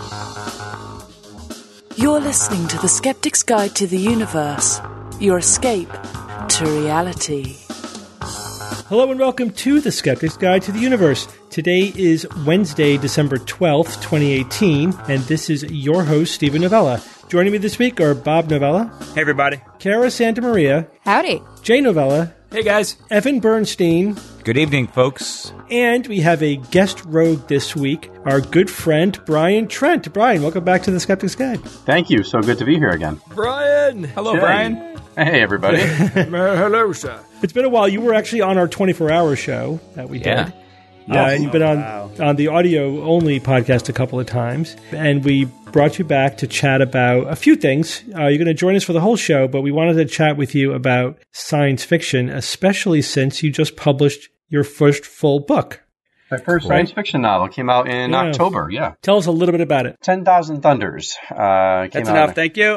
You're listening to The Skeptic's Guide to the Universe, your escape to reality. Hello and welcome to The Skeptic's Guide to the Universe. Today is Wednesday, December 12th, 2018, and this is your host, Stephen Novella. Joining me this week are Bob Novella. Hey, everybody. Cara Santa Maria. Howdy. Jay Novella. Hey, guys. Evan Bernstein. Good evening, folks. And we have a guest rogue this week, our good friend, Brian Trent. Brian, welcome back to The Skeptic's Guide. Thank you. So good to be here again. Brian. Hello, Jay. Brian. Hey, everybody. Hello, sir. It's been a while. You were actually on our 24-hour show that we did. You've been on the audio-only podcast a couple of times, and we brought you back to chat about a few things. You're going to join us for the whole show, but we wanted to chat with you about science fiction, especially since you just published your first full book. My first science fiction novel came out in October, Tell us a little bit about it. 10,000 Thunders. That's enough, thank you.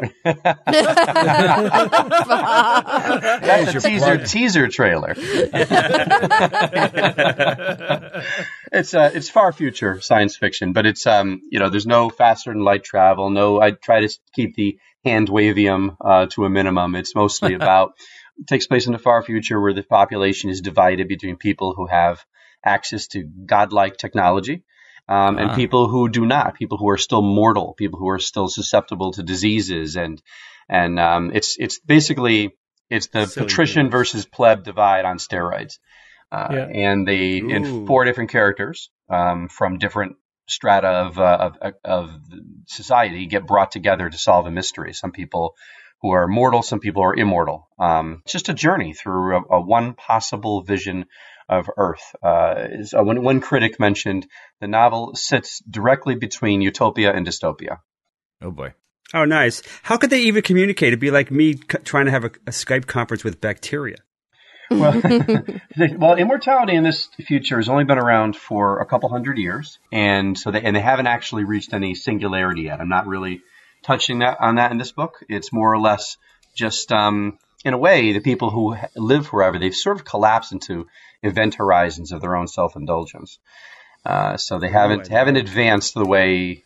That's a teaser trailer. It's far future science fiction, but it's there's no faster than light travel. No, I try to keep the hand wavium to a minimum. It's mostly about it takes place in the far future where the population is divided between people who have access to godlike technology and people who do not, people who are still mortal, people who are still susceptible to diseases, and it's basically the patrician versus pleb divide on steroids. And they in four different characters from different strata of society get brought together to solve a mystery. Some people who are mortal, some people are immortal. It's just a journey through a one possible vision of Earth. One critic mentioned the novel sits directly between utopia and dystopia. Oh, boy. Oh, nice. How could they even communicate? It'd be like me trying to have a Skype conference with bacteria. Well, immortality in this future has only been around for a couple hundred years, and so they haven't actually reached any singularity yet. I'm not really touching on that in this book. It's more or less just, in a way, the people who live forever, they've sort of collapsed into event horizons of their own self-indulgence. So they haven't advanced the way,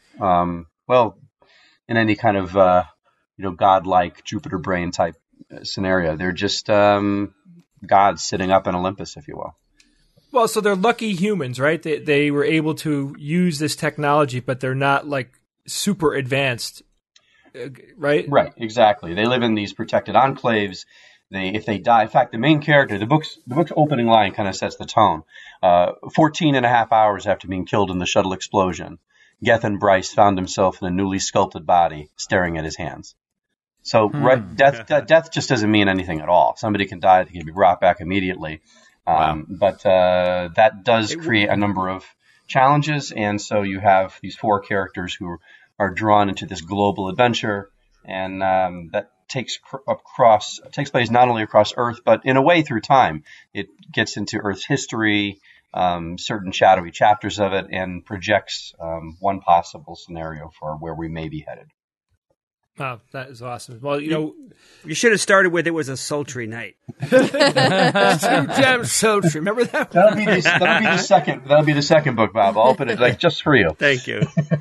in any kind of godlike Jupiter brain type scenario. They're just gods sitting up in Olympus, if you will. Well, so they're lucky humans, right? They were able to use this technology, but they're not like super advanced, right? Right, exactly. They live in these protected enclaves. If they die, in fact, the main character, the book's opening line kind of sets the tone. 14 and a half hours after being killed in the shuttle explosion, Gethin Bryce found himself in a newly sculpted body, staring at his hands. So, death just doesn't mean anything at all. Somebody can die; they can be brought back immediately. But that does create a number of challenges, and so you have these four characters who are drawn into this global adventure, and that takes place not only across Earth, but in a way through time. It gets into Earth's history, certain shadowy chapters of it, and projects one possible scenario for where we may be headed. Wow, that is awesome. Well, you should have started with "It Was a Sultry Night." Too damn sultry. Remember that? That'll be the second book, Bob. I'll open it just for you. Thank you.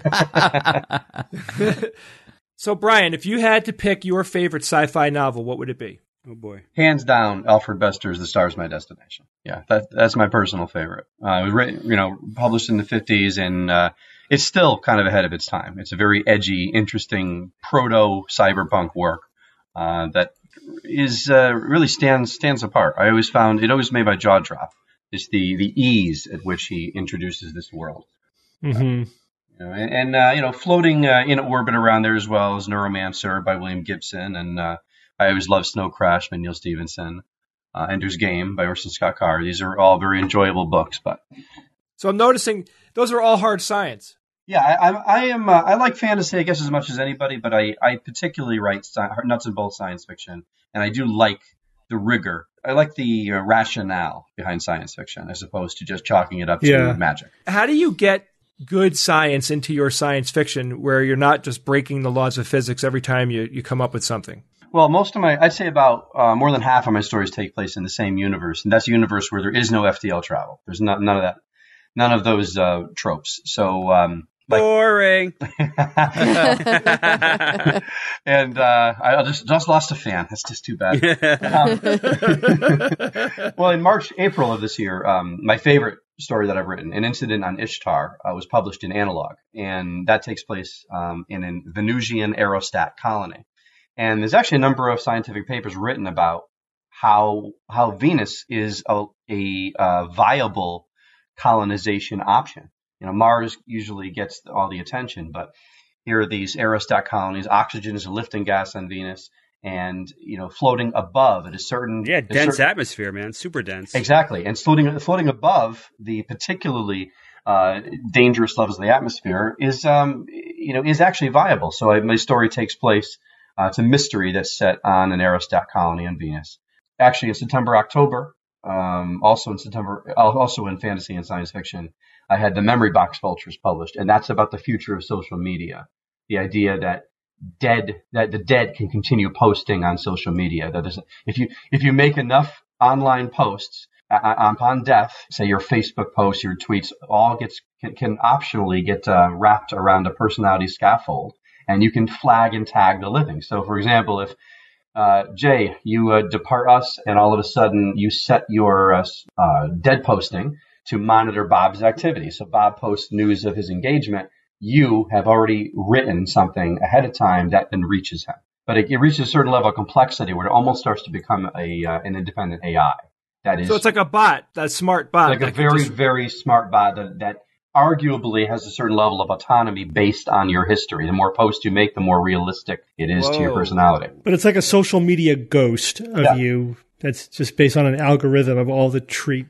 So, Brian, if you had to pick your favorite sci-fi novel, what would it be? Oh, boy. Hands down, Alfred Bester's The Star's My Destination. Yeah, that's my personal favorite. It was written, published in the 50s, and it's still kind of ahead of its time. It's a very edgy, interesting proto-cyberpunk work that is really stands apart. I always found it always made my jaw drop. It's the ease at which he introduces this world. Mm-hmm. Floating in orbit around there as well as Neuromancer by William Gibson, and I always love Snow Crash by Neil Stephenson, Ender's Game by Orson Scott Card. These are all very enjoyable books. So I'm noticing those are all hard science. Yeah, I like fantasy, I guess, as much as anybody, but I particularly write nuts and bolts science fiction, and I do like the rigor. I like the rationale behind science fiction as opposed to just chalking it up to magic. How do you get good science into your science fiction where you're not just breaking the laws of physics every time you come up with something? Well, I'd say about more than half of my stories take place in the same universe, and that's a universe where there is no FTL travel. There's none of that, none of those tropes. So Boring. And I just lost a fan. That's just too bad. Well, in April of this year, my favorite story that I've written, An Incident on Ishtar, was published in Analog. And that takes place in a Venusian aerostat colony. And there's actually a number of scientific papers written about how Venus is a viable colonization option. Mars usually gets all the attention, but here are these aerostat colonies. Oxygen is a lifting gas on Venus, and floating above at a certain dense atmosphere, man, super dense. Exactly, and floating above the particularly dangerous levels of the atmosphere is actually viable. So my story takes place. It's a mystery that's set on an aerostat colony on Venus. Actually, in September, October, also in fantasy and science fiction, I had the Memory Box Vultures published, and that's about the future of social media. The idea that the dead can continue posting on social media. That if you make enough online posts upon death, say your Facebook posts, your tweets, all can optionally get wrapped around a personality scaffold, and you can flag and tag the living. So, for example, if Jay, you depart us, and all of a sudden you set your dead posting to monitor Bob's activity. So Bob posts news of his engagement. You have already written something ahead of time that then reaches him. But it reaches a certain level of complexity where it almost starts to become an independent AI. So it's like a bot, that smart bot. Like a very, very smart bot that arguably has a certain level of autonomy based on your history. The more posts you make, the more realistic it is to your personality. But it's like a social media ghost of you that's just based on an algorithm of all the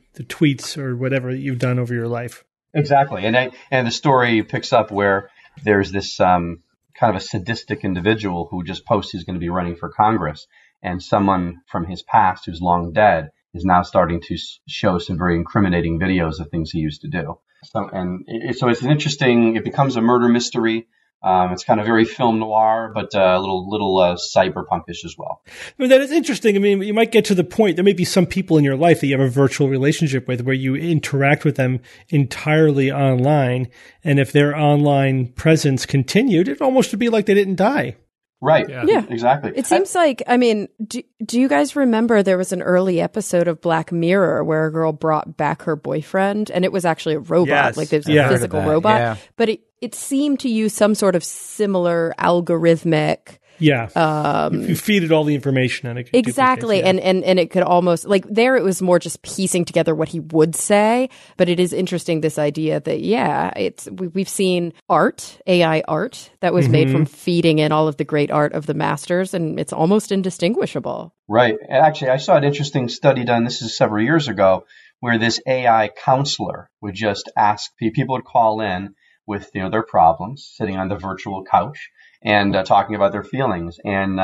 tweets or whatever that you've done over your life. Exactly. And the story picks up where there's this kind of a sadistic individual who just posts he's going to be running for Congress, and someone from his past who's long dead is now starting to show some very incriminating videos of things he used to do. So it's it becomes a murder mystery. It's kind of very film noir, but a little cyberpunkish as well. I mean, that is interesting. I mean, you might get to the point, there may be some people in your life that you have a virtual relationship with where you interact with them entirely online. And if their online presence continued, it almost would be like they didn't die. Right. Yeah, exactly. It seems like, I mean, do you guys remember there was an early episode of Black Mirror where a girl brought back her boyfriend, and it was actually a robot, yes. like there's a physical robot, but it seemed to use some sort of similar algorithmic. Yeah. You feed it all the information and it could exactly. And it could almost, like there it was more just piecing together what he would say. But it is interesting, this idea that, we've seen art, AI art that was made from feeding in all of the great art of the masters, and it's almost indistinguishable. Right. Actually, I saw an interesting study done, this is several years ago, where this AI counselor would just ask, people would call in with their problems, sitting on the virtual couch, and talking about their feelings. And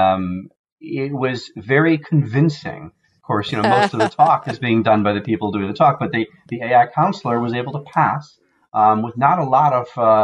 it was very convincing. Of course, most of the talk is being done by the people doing the talk, but the AI counselor was able to pass with not a lot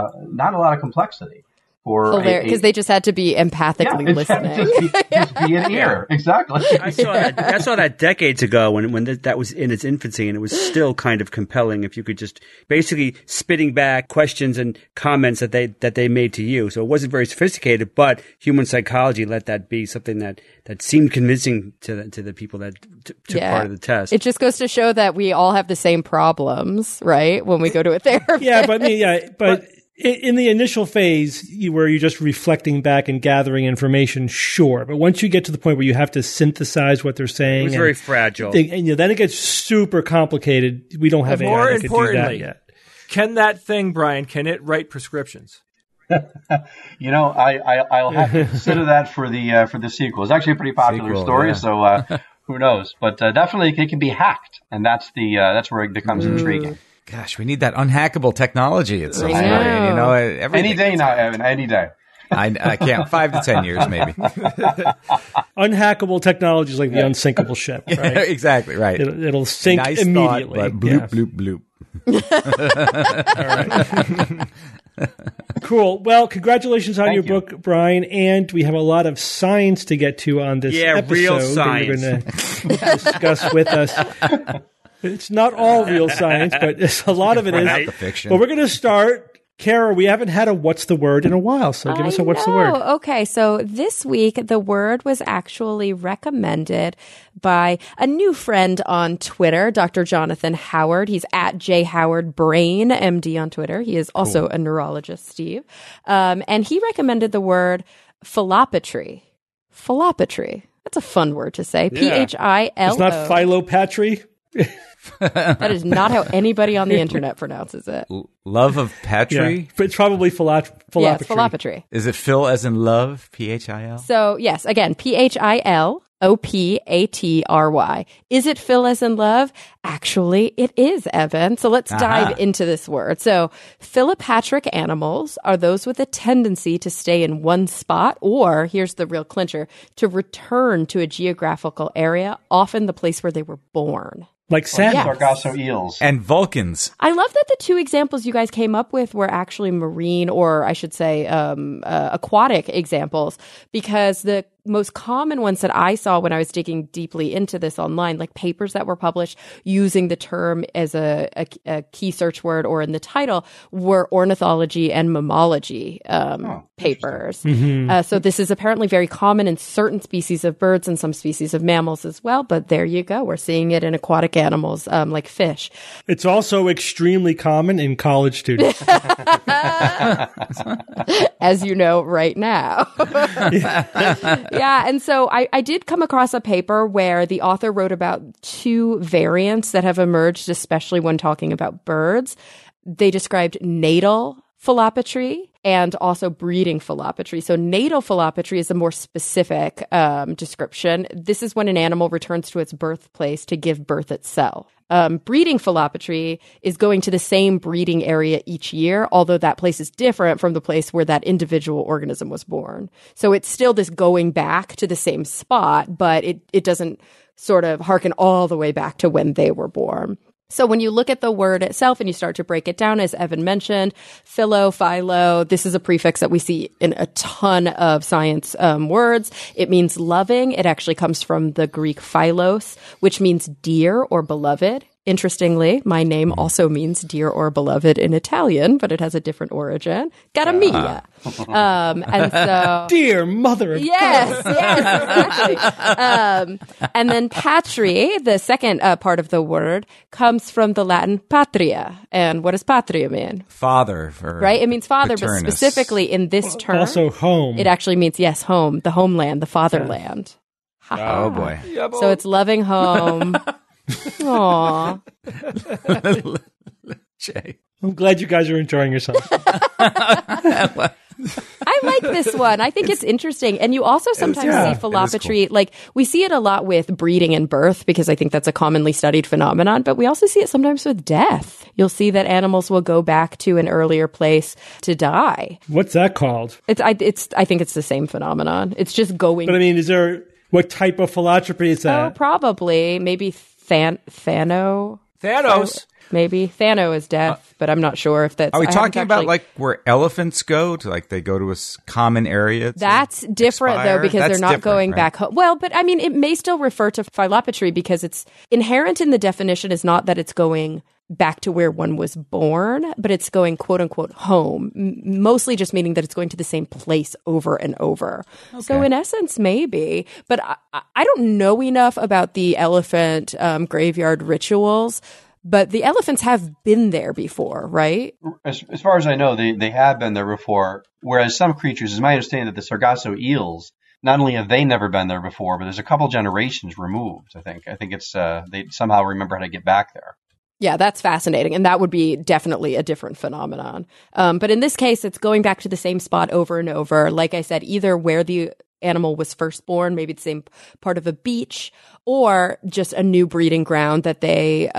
of complexity. Because they just had to be empathically listening. Just be an ear. Exactly. I saw that decades ago when that was in its infancy, and it was still kind of compelling if you could just basically spitting back questions and comments that they made to you. So it wasn't very sophisticated, but human psychology let that be something that seemed convincing to the people that took part of the test. It just goes to show that we all have the same problems, right? When we go to a therapist. Yeah, but in the initial phase, where you're just reflecting back and gathering information, sure. But once you get to the point where you have to synthesize what they're saying, it's very fragile. And then it gets super complicated. We don't have AI that could do that yet. Can that thing, Brian, can it write prescriptions? I'll have to consider that for the sequel. It's actually a pretty popular story, so who knows? But definitely it can be hacked, and that's where it becomes intriguing. Gosh, we need that unhackable technology at some point. Any day now, Evan. Any day. I can't. 5 to 10 years, maybe. Unhackable technology is like the unsinkable ship, right? Yeah, exactly, right. It'll sink nice immediately. Thought, but bloop, bloop. All right. Cool. Well, congratulations on your book, Brian. And we have a lot of science to get to on this episode. Real science. That you're going to discuss with us. It's not all real science, but a lot of it is. The fiction. But we're going to start Kara, we haven't had a What's the Word in a while, so give us a What's the Word. Okay, so this week the word was actually recommended by a new friend on Twitter, Dr. Jonathan Howard. He's at jhowardbrain, MD on Twitter. He is also a neurologist, Steve. And he recommended the word philopatry. Philopatry. That's a fun word to say. Yeah. Philo. It's not philopatry. That is not how anybody on the internet pronounces it. Love of patry? Yeah, it's probably philopatry. Yeah, it's philopatry. Is it Phil as in love? Phil? So, yes, again, philopatry. Is it Phil as in love? Actually, it is, Evan. So let's dive into this word. So philopatric animals are those with a tendency to stay in one spot, or, here's the real clincher, to return to a geographical area, often the place where they were born. Like salmon. Sargasso eels. And Vulcans. I love that the two examples you guys came up with were actually marine, or I should say aquatic examples, because the most common ones that I saw when I was digging deeply into this online, like papers that were published using the term as a key search word or in the title, were ornithology and mammalogy papers. Mm-hmm. So this is apparently very common in certain species of birds and some species of mammals as well. But there you go. We're seeing it in aquatic animals like fish. It's also extremely common in college students. As you know right now. Yeah, and so I did come across a paper where the author wrote about two variants that have emerged, especially when talking about birds. They described natal philopatry and also breeding philopatry. So natal philopatry is a more specific description. This is when an animal returns to its birthplace to give birth itself. Breeding philopatry is going to the same breeding area each year, although that place is different from the place where that individual organism was born. So it's still this going back to the same spot, but it doesn't sort of harken all the way back to when they were born. So when you look at the word itself and you start to break it down, as Evan mentioned, philo, this is a prefix that we see in a ton of science words. It means loving. It actually comes from the Greek philos, which means dear or beloved. Interestingly, my name also means dear or beloved in Italian, but it has a different origin. Cara mia. And so, dear mother of yes, exactly. And then patri, the second part of the word, comes from the Latin patria. And what does patria mean? Father. Right? It means father, paternus. but specifically in this term, also home. It actually means, yes, home, the homeland, the fatherland. Oh, boy. So it's loving home. Aww. Jay. I'm glad you guys are enjoying yourselves. I like this one. I think it's interesting. And you also sometimes see philopatry, cool. Like we see it a lot with breeding and birth, because I think that's a commonly studied phenomenon, but we also see it sometimes with death. You'll see that animals will go back to an earlier place to die. What's that called? I think it's the same phenomenon. It's just going. But I mean, what type of philopatry is that? Oh, probably. Maybe Thanos. Maybe Thano is death, but I'm not sure if that's. Are we talking about like where elephants go to, like they go to a common area? That's different though, because they're not going back home. Well, but I mean, it may still refer to philopatry because it's inherent in the definition is not that it's going back to where one was born, but it's going quote unquote home, mostly just meaning that it's going to the same place over and over. Okay. So in essence, maybe, but I don't know enough about the elephant graveyard rituals. But the elephants have been there before, right? As far as I know, they have been there before. Whereas some creatures, it's my understanding that the Sargasso eels, not only have they never been there before, but there's a couple generations removed, I think. I think it's they somehow remember how to get back there. Yeah, that's fascinating. And that would be definitely a different phenomenon. But in this case, it's going back to the same spot over and over. Like I said, either where the animal was first born, maybe the same part of a beach, or just a new breeding ground that they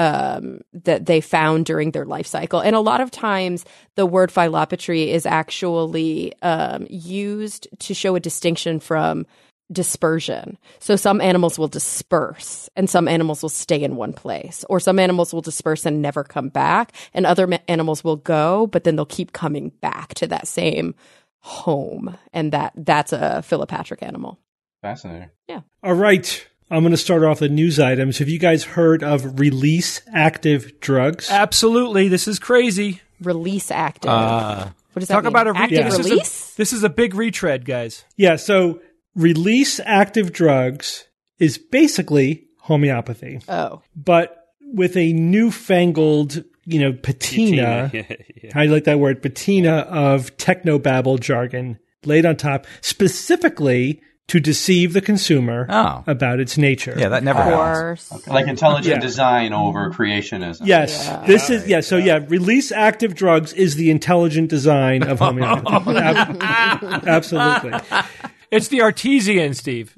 found during their life cycle. And a lot of times the word philopatry is actually used to show a distinction from dispersion. So some animals will disperse and some animals will stay in one place, or some animals will disperse and never come back, and other animals will go, but then they'll keep coming back to that same home. And that's a philopatric animal. Fascinating. Yeah. All right. I'm going to start off the news items. Have you guys heard of release active drugs? Absolutely. This is crazy. Release active. What does that Talk mean? about a active release? This is a big retread, guys. Yeah, so release active drugs is basically homeopathy. Oh. But with a newfangled, patina. Yeah. How do you like that word? Patina of technobabble jargon laid on top, specifically to deceive the consumer about its nature. Yeah, that never happens. Okay. Like intelligent design over creationism. Yes. Release active drugs is the intelligent design of homeopathy. Absolutely. It's the artesian, Steve.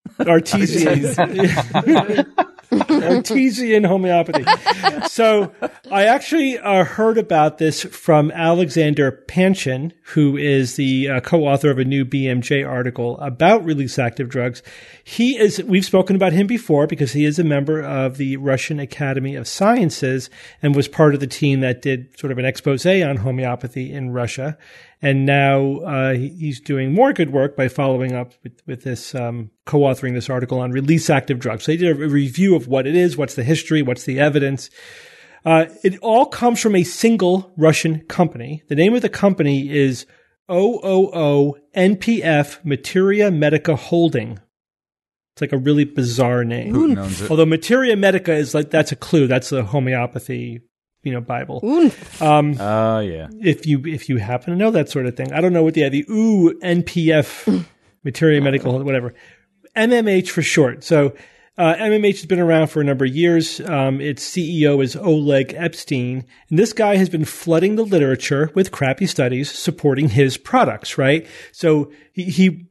Artesian homeopathy. So I actually heard about this from Alexander Panchin, who is the co-author of a new BMJ article about release active drugs. We've spoken about him before because he is a member of the Russian Academy of Sciences and was part of the team that did sort of an expose on homeopathy in Russia. And now he's doing more good work by following up with this, co-authoring this article on release active drugs. So he did a review of what it is, what's the history, what's the evidence. It all comes from a single Russian company. The name of the company is OOO-NPF Materia Medica Holding. It's like a really bizarre name. Putin owns it. Although Materia Medica is that's a clue. That's the homeopathy Bible. Yeah. If you happen to know that sort of thing. I don't know what the NPF, Materia Medical, whatever. MMH for short. So MMH has been around for a number of years. Its CEO is Oleg Epstein. And this guy has been flooding the literature with crappy studies supporting his products, right? So he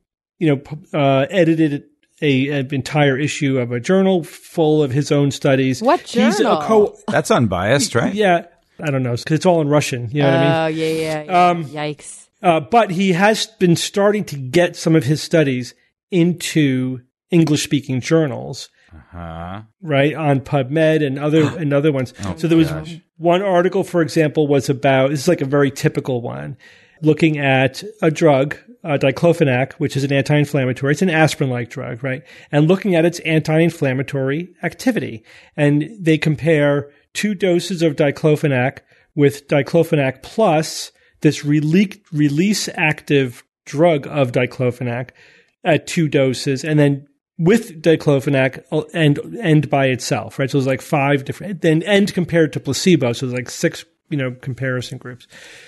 edited an entire issue of a journal full of his own studies. What journal? That's unbiased, right? Yeah. I don't know. Because it's all in Russian. You know what I mean? Yeah. Yikes. But he has been starting to get some of his studies into English-speaking journals, right, on PubMed and other ones. So there was one article, for example, was about, this is like a very typical one, looking at a drug, diclofenac, which is an anti-inflammatory. It's an aspirin-like drug, right? And looking at its anti-inflammatory activity. And they compare 2 doses of diclofenac with diclofenac plus this release active drug of diclofenac at 2 doses, and then with diclofenac and by itself, right? So there's like 5 different, then and compared to placebo. So there's like 6, comparison groups.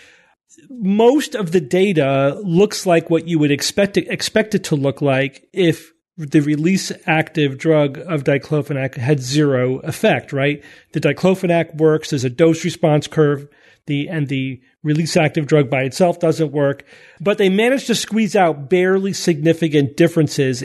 Most of the data looks like what you would expect it to look like if the release active drug of diclofenac had 0 effect, right? The diclofenac works, there's a dose response curve, the release active drug by itself doesn't work, but they managed to squeeze out barely significant differences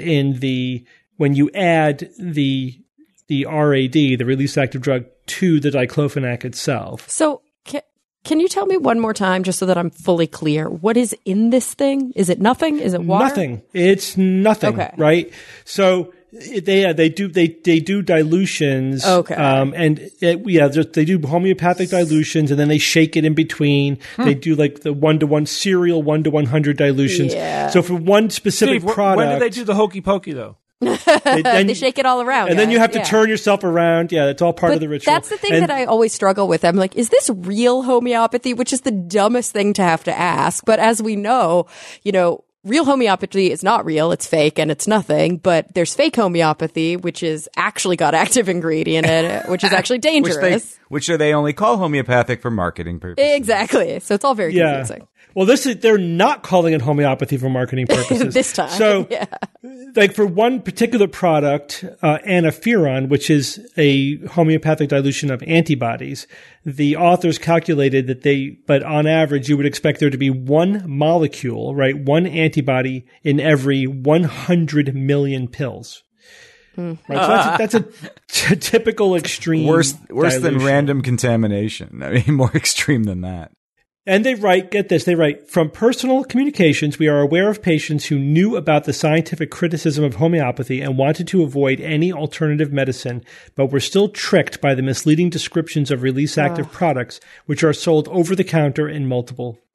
when you add the RAD, the release active drug, to the diclofenac itself. So can you tell me one more time, just so that I'm fully clear, what is in this thing? Is it nothing? Is it water? Nothing. It's nothing. Okay. Right. So they do dilutions. Okay. They do homeopathic dilutions, and then they shake it in between. They do like the 1-to-1 serial 1-to-100 dilutions. Yeah. So for one specific product, when do they do the hokey pokey though? They shake it all around, and then you have to turn yourself around. Yeah, that's all part of the ritual. That's the thing that I always struggle with. I'm like, is this real homeopathy? Which is the dumbest thing to have to ask. But as we know, real homeopathy is not real. It's fake and it's nothing. But there's fake homeopathy, which is actually got active ingredient in it, which is actually dangerous. Which they only call homeopathic for marketing purposes. Exactly. So it's all very confusing. Well, they're not calling it homeopathy for marketing purposes. This time. So, like for one particular product, Anaferon, which is a homeopathic dilution of antibodies, the authors calculated but on average, you would expect there to be 1 molecule, right? 1 antibody in every 100 million pills. Right? So that's a typical extreme. Worse dilution. Than random contamination. I mean, more extreme than that. And they write, get this, from personal communications, we are aware of patients who knew about the scientific criticism of homeopathy and wanted to avoid any alternative medicine, but were still tricked by the misleading descriptions of release active products, which are sold over the counter in multiple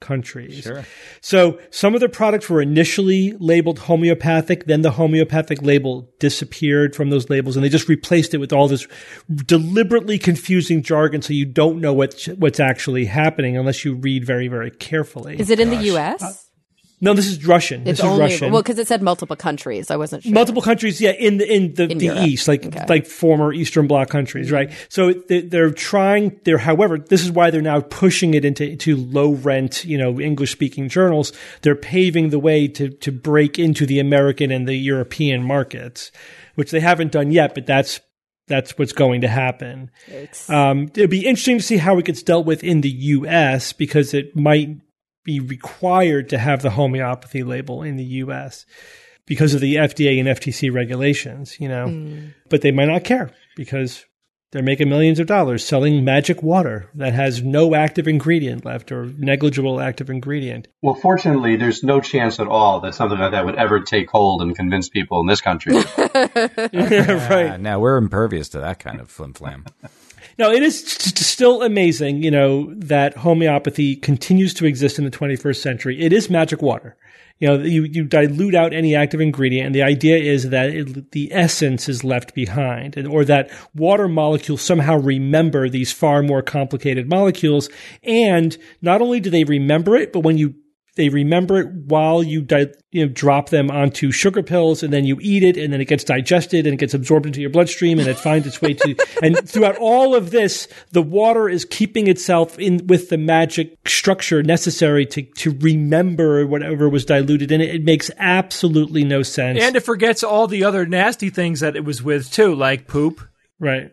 countries. Sure. So some of the products were initially labeled homeopathic, then the homeopathic label disappeared from those labels, and they just replaced it with all this deliberately confusing jargon so you don't know what's actually happening unless you read very, very carefully. Is it in the U.S.? No, this is Russian. It's this is only Russian. well because it said multiple countries. I wasn't sure. Multiple countries, yeah, in the East, like former Eastern Bloc countries, right? So they're trying. However, this is why they're now pushing it into low rent, English speaking journals. They're paving the way to break into the American and the European markets, which they haven't done yet, but that's what's going to happen. It'll be interesting to see how it gets dealt with in the U.S. because it might be required to have the homeopathy label in the U.S. because of the FDA and FTC regulations, But they might not care because they're making millions of dollars selling magic water that has no active ingredient left or negligible active ingredient. Well, fortunately, there's no chance at all that something like that would ever take hold and convince people in this country. Right. Now, we're impervious to that kind of flim-flam. No, it is still amazing, that homeopathy continues to exist in the 21st century. It is magic water. You dilute out any active ingredient, and the idea is that the essence is left behind, or that water molecules somehow remember these far more complicated molecules. And not only do they remember it, but when they remember it while you drop them onto sugar pills, and then you eat it, and then it gets digested and it gets absorbed into your bloodstream, and it finds its way to. And throughout all of this, the water is keeping itself in with the magic structure necessary to remember whatever was diluted in it. It makes absolutely no sense, and it forgets all the other nasty things that it was with too, like poop. Right.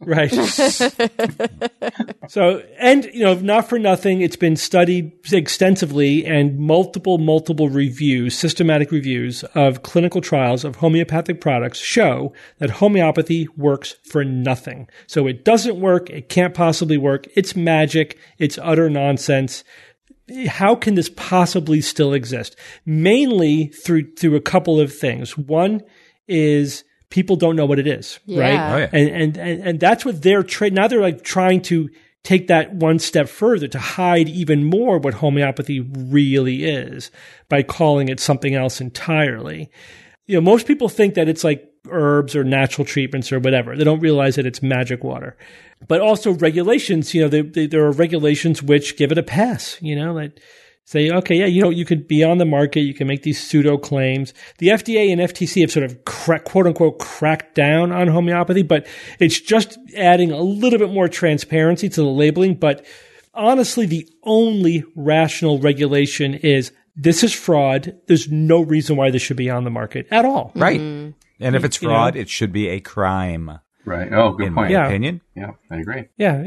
So, and, not for nothing, it's been studied extensively, and multiple reviews, systematic reviews of clinical trials of homeopathic products show that homeopathy works for nothing. So it doesn't work. It can't possibly work. It's magic. It's utter nonsense. How can this possibly still exist? Mainly through a couple of things. One is people don't know what it is, right? Oh, yeah. And that's what they're now they're like trying to take that one step further to hide even more what homeopathy really is by calling it something else entirely. Most people think that it's like herbs or natural treatments or whatever. They don't realize that it's magic water. But also regulations, there are regulations which give it a pass, that say, okay, yeah, you could be on the market, you can make these pseudo claims. The FDA and FTC have sort of quote unquote cracked down on homeopathy, but it's just adding a little bit more transparency to the labeling. But honestly, the only rational regulation is this is fraud. There's no reason why this should be on the market at all. Right. And if it's fraud, it should be a crime. Right. Oh, good point. In my opinion. Yeah, I agree. Yeah,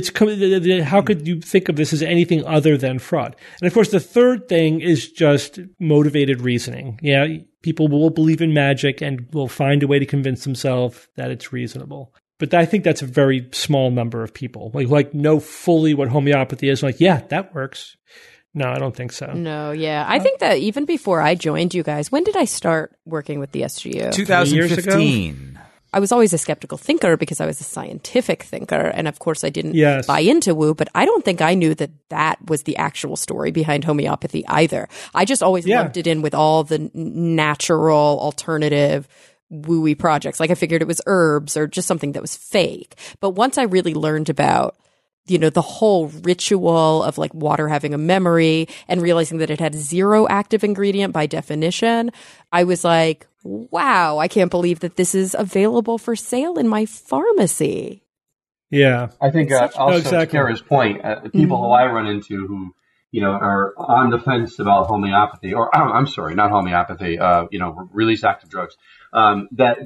how could you think of this as anything other than fraud? And of course, the third thing is just motivated reasoning. Yeah, people will believe in magic and will find a way to convince themselves that it's reasonable. But I think that's a very small number of people. Like know fully what homeopathy is. Like, yeah, that works. No, I don't think so. No, yeah. I think that even before I joined you guys, when did I start working with the SGU? 2015. I was always a skeptical thinker because I was a scientific thinker. And of course, I didn't buy into woo, but I don't think I knew that was the actual story behind homeopathy either. I just always lumped it in with all the natural, alternative, woo-y projects. Like I figured it was herbs or just something that was fake. But once I really learned about the whole ritual of like water having a memory and realizing that it had zero active ingredient by definition, I was like, wow, I can't believe that this is available for sale in my pharmacy. Yeah. I think also to Kara's point, people who I run into who, are on the fence about homeopathy, or I'm sorry, not homeopathy, release active drugs, that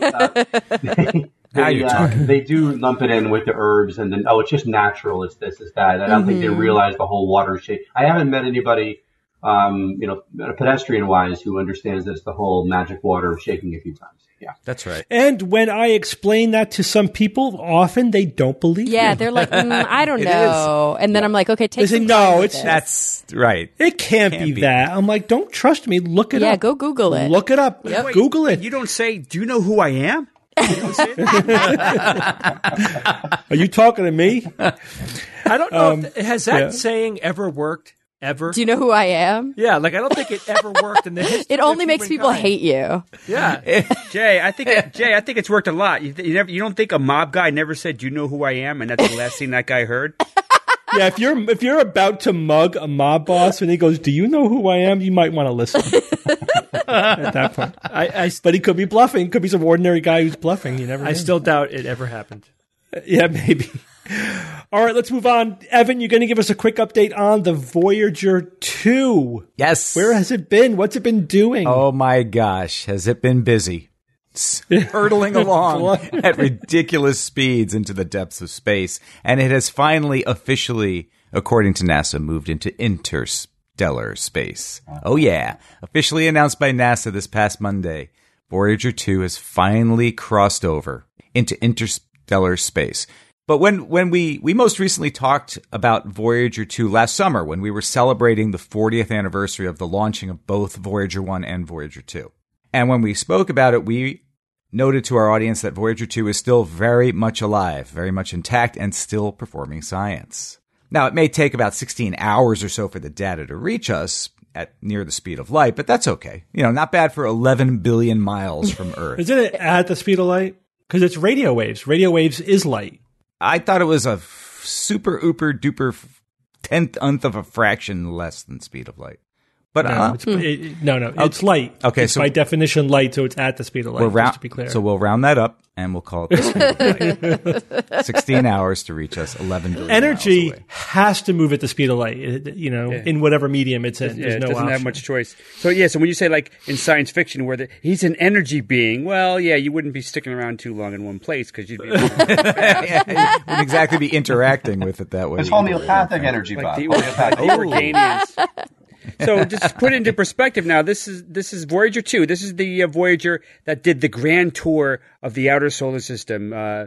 they they do lump it in with the herbs and then, it's just natural. It's this, it's that. I don't think they realize the whole water shake. I haven't met anybody, pedestrian wise who understands that it's the whole magic water shaking a few times. Yeah, that's right. And when I explain that to some people, often they don't believe me. Yeah, they're like, I don't know. And then I'm like, okay, take some time with this. That's right. It can't be that. I'm like, don't trust me. Look it up. Yeah, go Google it. Look it up. Yep. Wait, Google it. You don't say, do you know who I am? Are you talking to me? I don't know. Has that saying ever worked? ever. Do you know who I am? Yeah, like I don't think it ever worked in the history. It only makes people hate you. Yeah, Jay, I think it's worked a lot. You don't think a mob guy never said, "Do you know who I am?" and that's the last thing that guy heard. Yeah, if you're about to mug a mob boss and he goes, "Do you know who I am?" you might want to listen at that point. But he could be bluffing. Could be some ordinary guy who's bluffing. You never know. I still doubt it ever happened. Yeah, maybe. All right, let's move on. Evan, you're going to give us a quick update on the Voyager 2. Yes. Where has it been? What's it been doing? Oh my gosh, has it been busy? Hurtling along at ridiculous speeds into the depths of space. And it has finally officially, according to NASA, moved into interstellar space. Oh yeah. Officially announced by NASA this past Monday, Voyager 2 has finally crossed over into interstellar space. But when we most recently talked about Voyager 2 last summer, when we were celebrating the 40th anniversary of the launching of both Voyager 1 and Voyager 2. And when we spoke about it, we noted to our audience that Voyager 2 is still very much alive, very much intact, and still performing science. Now, it may take about 16 hours or so for the data to reach us at near the speed of light, but that's okay. Not bad for 11 billion miles from Earth. Isn't it at the speed of light? Because it's radio waves. Radio waves is light. I thought it was a super, ooper, duper 10th of a fraction less than speed of light. But it's light. Okay, it's by definition light, so it's at the speed of light. Just to be clear, so we'll round that up and we'll call it the speed of light. 16 hours to reach us, 11 billion energy miles away. Has to move at the speed of light. In whatever medium it's in. There's no it doesn't option. have much choice. So when you say like in science fiction where he's an energy being, well, yeah, you wouldn't be sticking around too long in one place because you'd be you wouldn't exactly be interacting with it that way. It's homeopathic energy, Bob. like the Organians. So just to put it into perspective now, this is Voyager 2. This is the Voyager that did the grand tour of the outer solar system.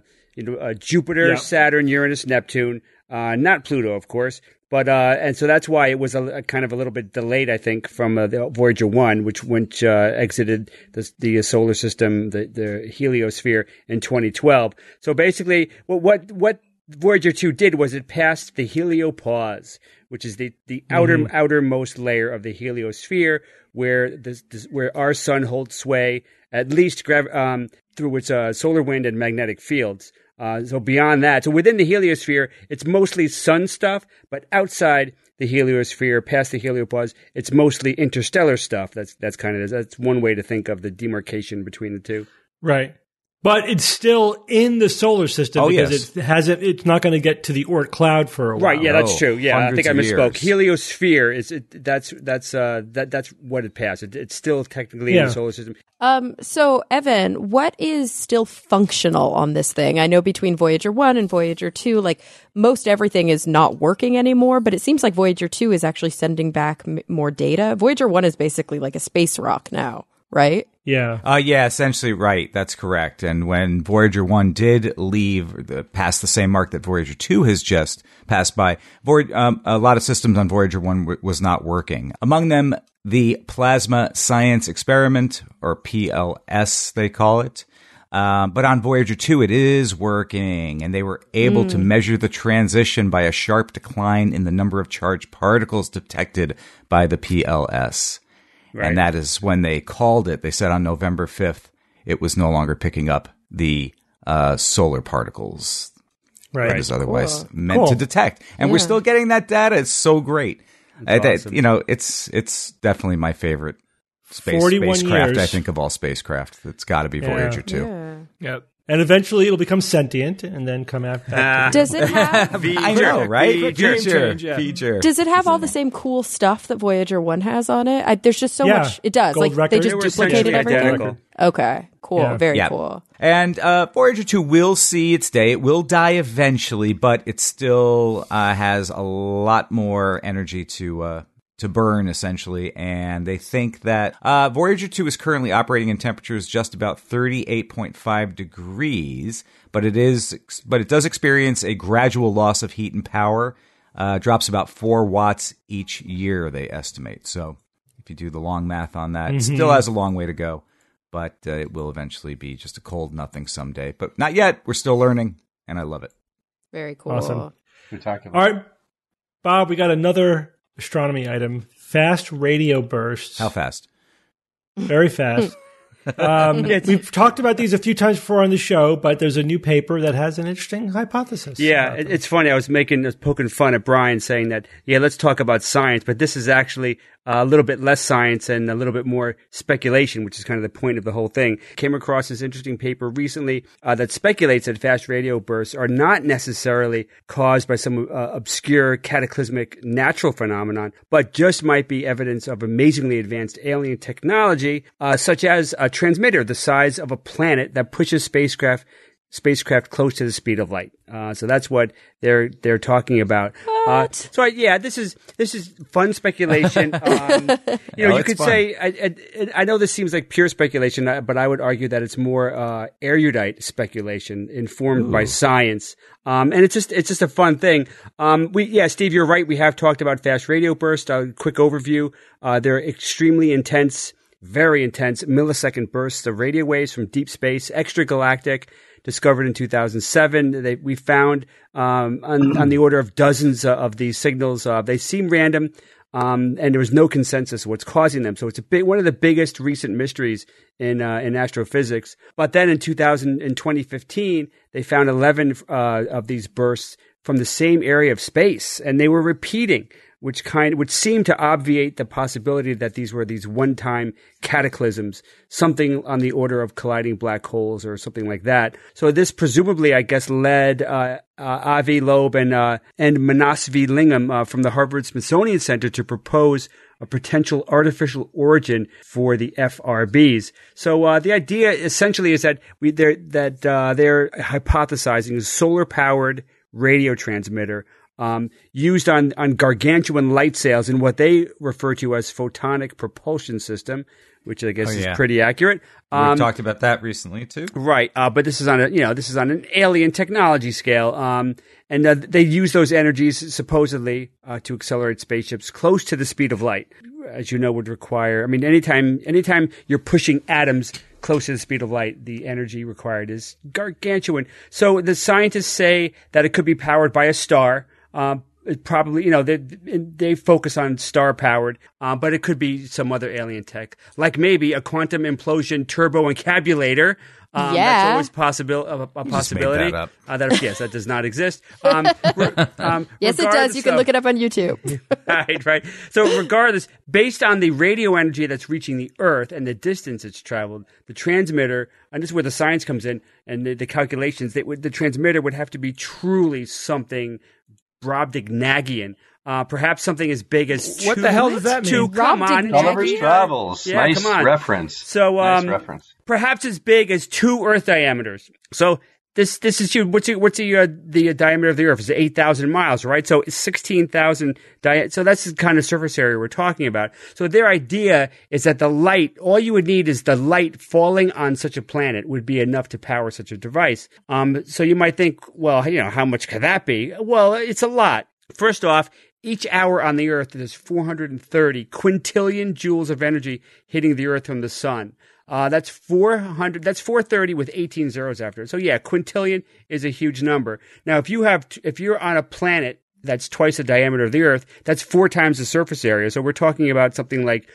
Jupiter, Saturn, Uranus, Neptune, not Pluto, of course. But and so that's why it was a kind of a little bit delayed, I think, from the Voyager 1, which exited the solar system, the heliosphere in 2012. So basically, what Voyager 2 did was it passed the heliopause, which is the outermost layer of the heliosphere, where where our sun holds sway, at least through its solar wind and magnetic fields. So beyond that, so within the heliosphere, it's mostly sun stuff, but outside the heliosphere, past the heliopause, it's mostly interstellar stuff. That's one way to think of the demarcation between the two. Right. But it's still in the solar system because it's not going to get to the Oort cloud for a while. Right, yeah, that's true. Yeah, I think I misspoke. Years. Heliosphere that's what it passed. It's still technically in the solar system. So Evan, what is still functional on this thing? I know between Voyager 1 and Voyager 2, like most everything is not working anymore, but it seems like Voyager 2 is actually sending back more data. Voyager 1 is basically like a space rock now, right? Yeah. Yeah, essentially right. That's correct. And when Voyager 1 did leave past the same mark that Voyager 2 has just passed by, a lot of systems on Voyager 1 was not working. Among them, the Plasma Science Experiment, or PLS they call it. But on Voyager 2, it is working, and they were able to measure the transition by a sharp decline in the number of charged particles detected by the PLS. Right. And that is when they called it. They said on November 5th, it was no longer picking up the solar particles that it was otherwise meant to detect. And we're still getting that data. It's so great. Awesome. It's definitely my favorite spacecraft, I think, of all spacecraft. It's got to be Voyager 2. Yeah. Yep. And eventually it'll become sentient and then come out back to Does it have I know, right? Feature. Does it have all the same cool stuff that Voyager 1 has on it? There's just so much. It does. Gold like record. they just duplicated everything. Identical. Okay. Cool. Yeah. Very cool. And Voyager 2 will see its day. It will die eventually, but it still has a lot more energy to burn, essentially. And they think that Voyager 2 is currently operating in temperatures just about 38.5 degrees, but it does experience a gradual loss of heat and power. Drops about 4 watts each year, they estimate. So if you do the long math on that, it still has a long way to go. But it will eventually be just a cold nothing someday. But not yet. We're still learning, and I love it. Very cool. Awesome. Good talking. All right, Bob, we got another astronomy item. Fast radio bursts. How fast? Very fast. We've talked about these a few times before on the show, but there's a new paper that has an interesting hypothesis. Yeah, it's funny. I was poking fun at Brian saying that, let's talk about science, but this is actually a little bit less science and a little bit more speculation, which is kind of the point of the whole thing. Came across this interesting paper recently that speculates that fast radio bursts are not necessarily caused by some obscure cataclysmic natural phenomenon, but just might be evidence of amazingly advanced alien technology, such as a transmitter the size of a planet that pushes spacecraft close to the speed of light. So that's what they're talking about. This is fun speculation. You could say, I know this seems like pure speculation, but I would argue that it's more erudite speculation informed by science. And it's just a fun thing. Steve, you're right. We have talked about fast radio bursts. Quick overview. They're extremely intense, very intense millisecond bursts of radio waves from deep space, extragalactic, discovered in 2007. We found on the order of dozens of these signals. They seem random, and there was no consensus of what's causing them. So it's one of the biggest recent mysteries in astrophysics. But then in 2015, they found 11 of these bursts from the same area of space, and they were repeating, which seemed to obviate the possibility that these were these one-time cataclysms, something on the order of colliding black holes or something like that. So this presumably, I guess, led Avi Loeb and Manasvi Lingam from the Harvard Smithsonian Center to propose a potential artificial origin for the FRBs. So the idea essentially is that they're hypothesizing a solar-powered radio transmitter used on gargantuan light sails in what they refer to as photonic propulsion system, which I guess is pretty accurate. We've talked about that recently too, right? But this is on an alien technology scale, and they use those energies supposedly to accelerate spaceships close to the speed of light, as you know, would require. I mean, anytime you're pushing atoms close to the speed of light, the energy required is gargantuan. So the scientists say that it could be powered by a star. It probably, they focus on star-powered, but it could be some other alien tech, like maybe a quantum implosion turbo-encabulator. That's always a possibility. That does not exist. Yes, it does. You can look it up on YouTube. Right. So regardless, based on the radio energy that's reaching the Earth and the distance it's traveled, the transmitter, and this is where the science comes in, and the calculations, the transmitter would have to be truly something Brobdingnagian. Perhaps something as big as what the hell does that mean? Come on, Gulliver's Travels. Yeah, nice reference. So, nice reference. Perhaps as big as 2 Earth diameters. So this is huge. What's the diameter of the Earth? It's 8,000 miles, right? So 16,000 so that's the kind of surface area we're talking about. So their idea is that the light, all you would need is the light falling on such a planet would be enough to power such a device. So you might think, well, how much could that be? Well, it's a lot. First off, each hour on the Earth, there's 430 quintillion joules of energy hitting the Earth from the sun. That's 400. That's 430 with 18 zeros after it. So yeah, quintillion is a huge number. Now, if you're on a planet that's twice the diameter of the Earth, that's 4 times the surface area. So we're talking about something like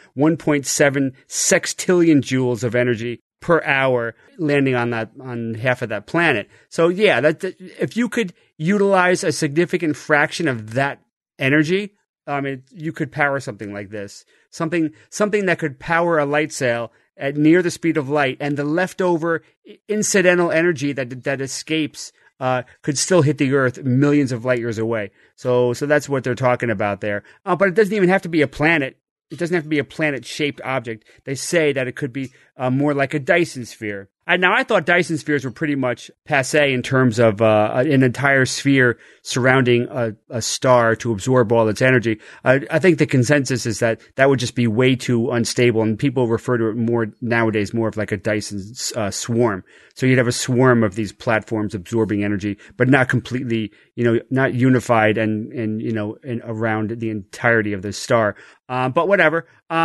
1.7 sextillion joules of energy per hour landing on half of that planet. So yeah, if you could utilize a significant fraction of that energy, you could power something like this. Something that could power a light sail at near the speed of light, and the leftover incidental energy that escapes could still hit the Earth millions of light years away. So that's what they're talking about there. But it doesn't even have to be a planet. It doesn't have to be a planet-shaped object. They say that it could be more like a Dyson sphere. Now, I thought Dyson spheres were pretty much passé in terms of an entire sphere surrounding a star to absorb all its energy. I think the consensus is that would just be way too unstable, and people refer to it more nowadays more of like a Dyson swarm. So you'd have a swarm of these platforms absorbing energy, but not completely, not unified and around the entirety of the star. But whatever.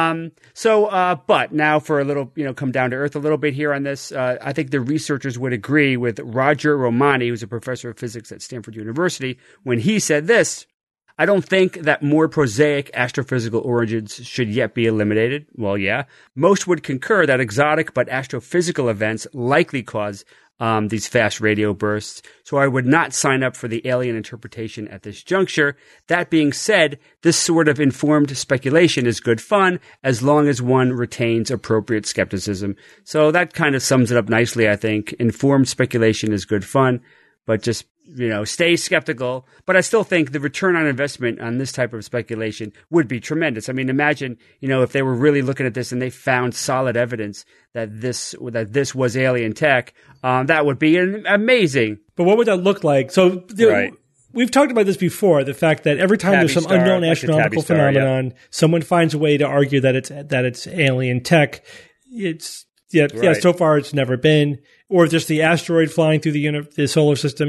But now for a little, come down to earth a little bit here on this. I think the researchers would agree with Roger Romani, who's a professor of physics at Stanford University, when he said this: I don't think that more prosaic astrophysical origins should yet be eliminated. Well, yeah. Most would concur that exotic but astrophysical events likely cause these fast radio bursts, so I would not sign up for the alien interpretation at this juncture. That being said, this sort of informed speculation is good fun as long as one retains appropriate skepticism. So that kind of sums it up nicely, I think. Informed speculation is good fun, but just, stay skeptical. But I still think the return on investment on this type of speculation would be tremendous. I mean, imagine, if they were really looking at this and they found solid evidence that this was alien tech, that would be amazing. But what would that look like? So right. We've talked about this before, the fact that every time there's some unknown astronomical phenomenon, someone finds a way to argue that it's alien tech. So far it's never been. Or just the asteroid flying through the solar system,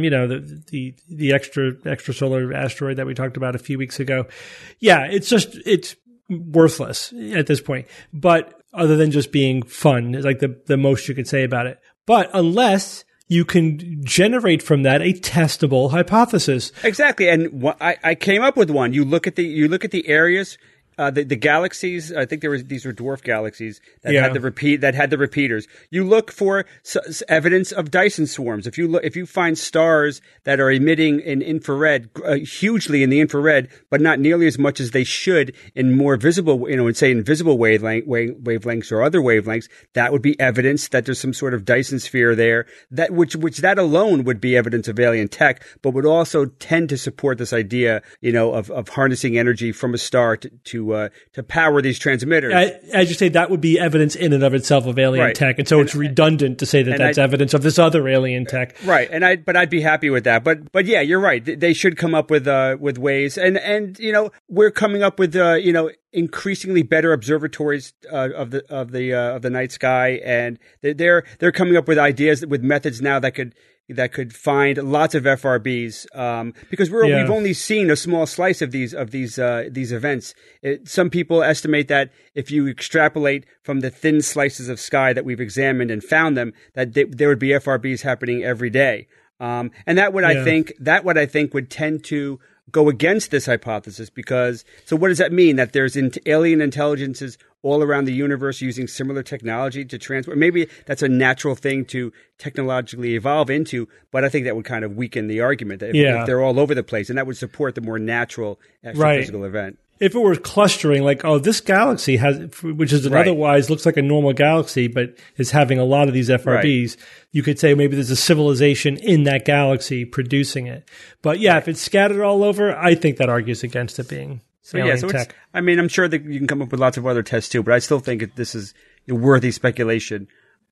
the extra solar asteroid that we talked about a few weeks ago. Yeah, it's worthless at this point. But other than just being fun, is like the most you could say about it. But unless you can generate from that a testable hypothesis. Exactly. And I came up with one. You look at the areas. The galaxies, I think these were dwarf galaxies that had the repeaters. You look for evidence of Dyson swarms. If you find stars that are emitting in infrared, hugely in the infrared, but not nearly as much as they should in more visible, in visible wavelengths or other wavelengths, that would be evidence that there's some sort of Dyson sphere there. That which that alone would be evidence of alien tech, but would also tend to support this idea, of harnessing energy from a star to power these transmitters. As you say, that would be evidence in and of itself of alien tech, and so it's redundant to say that's evidence of this other alien tech. Right, but I'd be happy with that. But yeah, you're right. They should come up with ways, and we're coming up with increasingly better observatories of the night sky, and they're coming up with ideas with methods now that could find lots of FRBs, because we've only seen a small slice of these events. Some people estimate that if you extrapolate from the thin slices of sky that we've examined and found them, that there would be FRBs happening every day. And that would I think would tend to go against this hypothesis, because so what does that mean? That there's alien intelligences all around the universe using similar technology to transport? Maybe that's a natural thing to technologically evolve into, but I think that would kind of weaken the argument that if they're all over the place, and that would support the more natural astrophysical event. If it were clustering, like, this galaxy which is otherwise looks like a normal galaxy, but is having a lot of these FRBs, you could say maybe there's a civilization in that galaxy producing it. But if it's scattered all over, I think that argues against it being alien tech. I'm sure that you can come up with lots of other tests too, but I still think this is worthy speculation.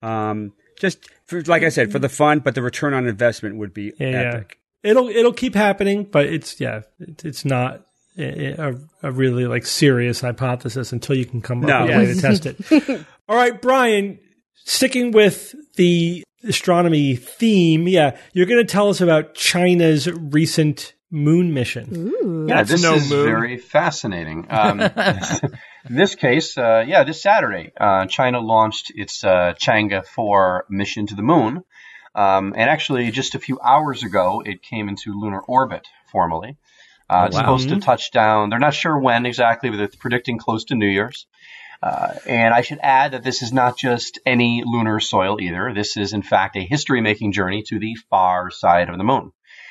Just for, like I said, for the fun, but the return on investment would be epic. It'll keep happening, but it's not a really serious hypothesis until you can come up with a way to test it. All right, Brian, sticking with the astronomy theme, you're going to tell us about China's recent moon mission. Ooh. Yeah, this is very fascinating. In this case, this Saturday, China launched its Chang'e 4 mission to the moon. And actually, just a few hours ago, it came into lunar orbit formally. It's supposed to touch down. They're not sure when exactly, but they're predicting close to New Year's. And I should add that this is not just any lunar soil either. This is, in fact, a history-making journey to the far side of the moon.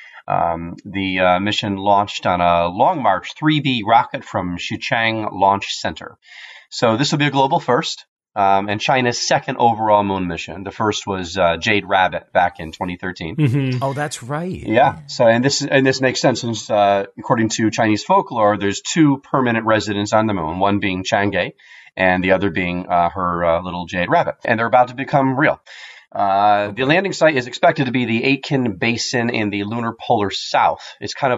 The mission launched on a Long March 3B rocket from Xichang Launch Center. So this will be a global first. And China's second overall moon mission. The first was Jade Rabbit back in 2013. Mm-hmm. Oh, that's right. Yeah. So, and this makes sense since, according to Chinese folklore, there's two permanent residents on the moon. One being Chang'e, and the other being her little Jade Rabbit. And they're about to become real. The landing site is expected to be the Aitken Basin in the lunar polar south. It's kind of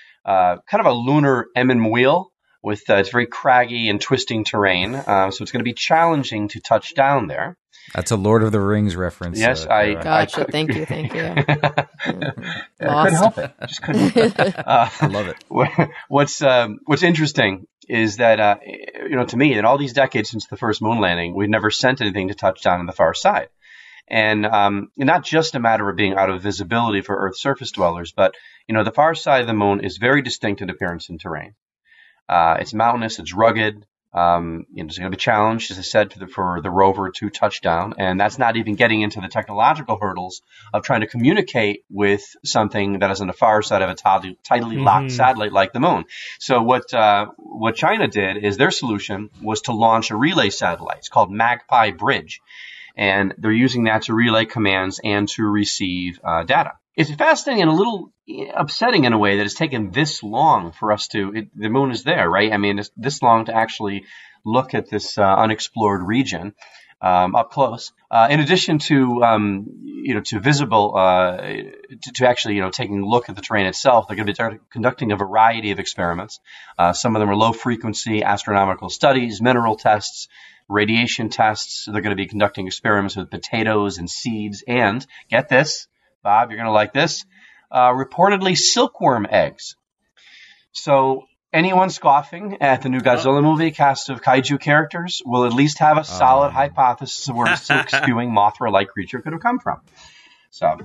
a lunar Emmen wheel. With it's very craggy and twisting terrain, so it's going to be challenging to touch down there. That's a Lord of the Rings reference. Yes, Gotcha. Thank you. I couldn't help it. Just couldn't help it. I love it. What's interesting is that to me, in all these decades since the first moon landing, we've never sent anything to touch down on the far side. And not just a matter of being out of visibility for Earth surface dwellers, but, the far side of the moon is very distinct in appearance and terrain. It's mountainous, it's rugged. It's going to be a challenge, as I said, for the rover to touch down. And that's not even getting into the technological hurdles of trying to communicate with something that is on the far side of a tidally locked satellite like the moon. So what China did is their solution was to launch a relay satellite. It's called Magpie Bridge. And they're using that to relay commands and to receive data. It's fascinating and a little upsetting in a way that it's taken this long for us the moon is there, right? I mean, it's this long to actually look at this unexplored region up close. In addition to, to visible, to actually, taking a look at the terrain itself, they're going to be conducting a variety of experiments. Some of them are low frequency astronomical studies, mineral tests, radiation tests. They're going to be conducting experiments with potatoes and seeds and, get this, Bob, you're going to like this, reportedly silkworm eggs. So anyone scoffing at the new Godzilla movie cast of kaiju characters will at least have a solid hypothesis of where a silk-spewing Mothra-like creature could have come from. So,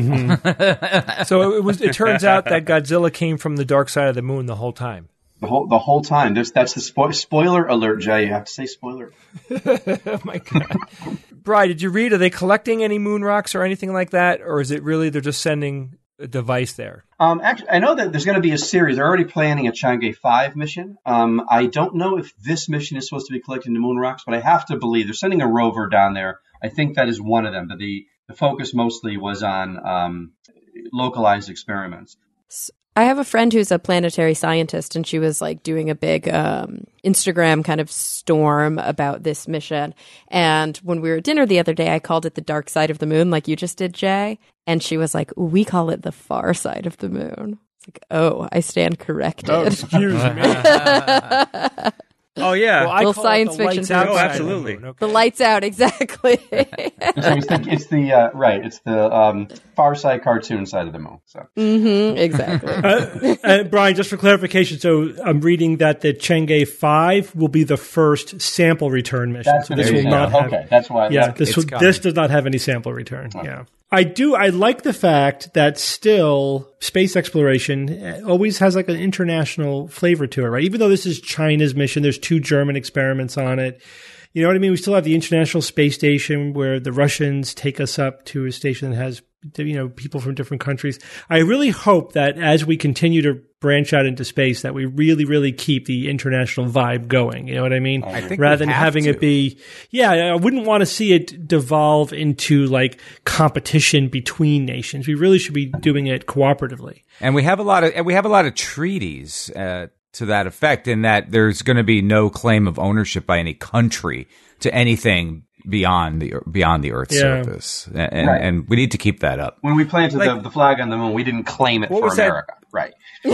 so it turns out that Godzilla came from the dark side of the moon the whole time. The whole time. That's the spoiler alert, Jay. You have to say spoiler. Oh my God. Bri, did you read? Are they collecting any moon rocks or anything like that? Or is it really they're just sending a device there? Actually, I know that there's going to be a series. They're already planning a Chang'e 5 mission. I don't know if this mission is supposed to be collecting the moon rocks, but I have to believe they're sending a rover down there. I think that is one of them. But the focus mostly was on localized experiments. I have a friend who's a planetary scientist, and she was like doing a big Instagram kind of storm about this mission. And when we were at dinner the other day, I called it the dark side of the moon, like you just did, Jay. And she was like, we call it the far side of the moon. It's like, oh, I stand corrected. Oh, excuse me. Oh, yeah. Well, little science fiction. Oh, absolutely. Okay. The lights out, exactly. It's the Far Side cartoon side of the moon. So. Exactly. And Brian, just for clarification, so I'm reading that the Chang'e 5 will be the first sample return mission. That's so this will not have. Okay, that's why. Yeah, this does not have any sample return. Okay. Yeah. I like the fact that still space exploration always has like an international flavor to it, right? Even though this is China's mission, there's 2 German experiments on it. You know what I mean? We still have the International Space Station where the Russians take us up to a station that has, people from different countries. I really hope that as we continue to branch out into space, that we really, really keep the international vibe going. You know what I mean? I think rather than having it be, I wouldn't want to see it devolve into like competition between nations. We really should be doing it cooperatively. And we have a lot of treaties to that effect, in that there's going to be no claim of ownership by any country to anything beyond the Earth's surface, and we need to keep that up. When we planted the flag on the moon, we didn't claim it for America, right?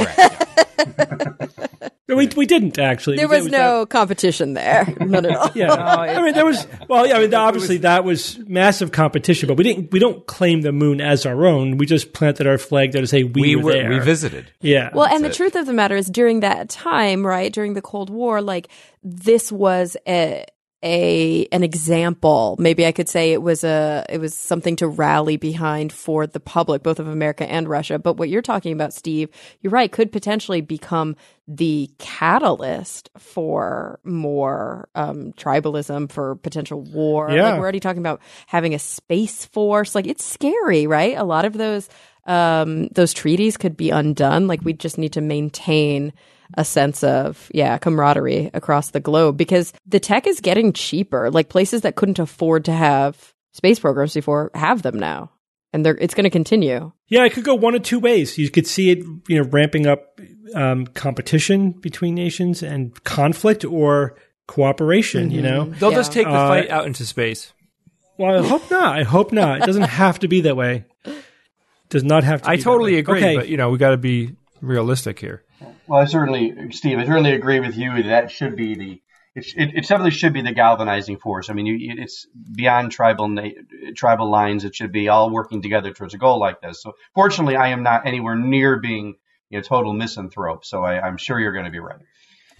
We didn't actually. There was no competition there, not at all. There was. Well, obviously that was massive competition, but we don't claim the moon as our own. We just planted our flag there to say we were there. We visited. Yeah. Well, and the truth of the matter is, during that time, right, during the Cold War, like this was an example. Maybe I could say it was something to rally behind for the public, both of America and Russia. But what you're talking about, Steve, you're right, could potentially become the catalyst for more tribalism, for potential war. Yeah. Like we're already talking about having a space force. Like it's scary, right? A lot of those treaties could be undone. Like we just need to maintain a sense of, camaraderie across the globe, because the tech is getting cheaper. Like places that couldn't afford to have space programs before have them now. And it's going to continue. Yeah, it could go one of 2 ways. You could see it, ramping up competition between nations and conflict, or cooperation, They'll just take the fight out into space. Well, I hope not. It doesn't have to be that way. It does not have to be I totally that way. agree, Okay. but, we got to be realistic here. Well, Steve, I certainly agree with you that should be it definitely should be the galvanizing force. I mean, it's beyond tribal lines. It should be all working together towards a goal like this. So fortunately, I am not anywhere near being total misanthrope. So I'm sure you're going to be right.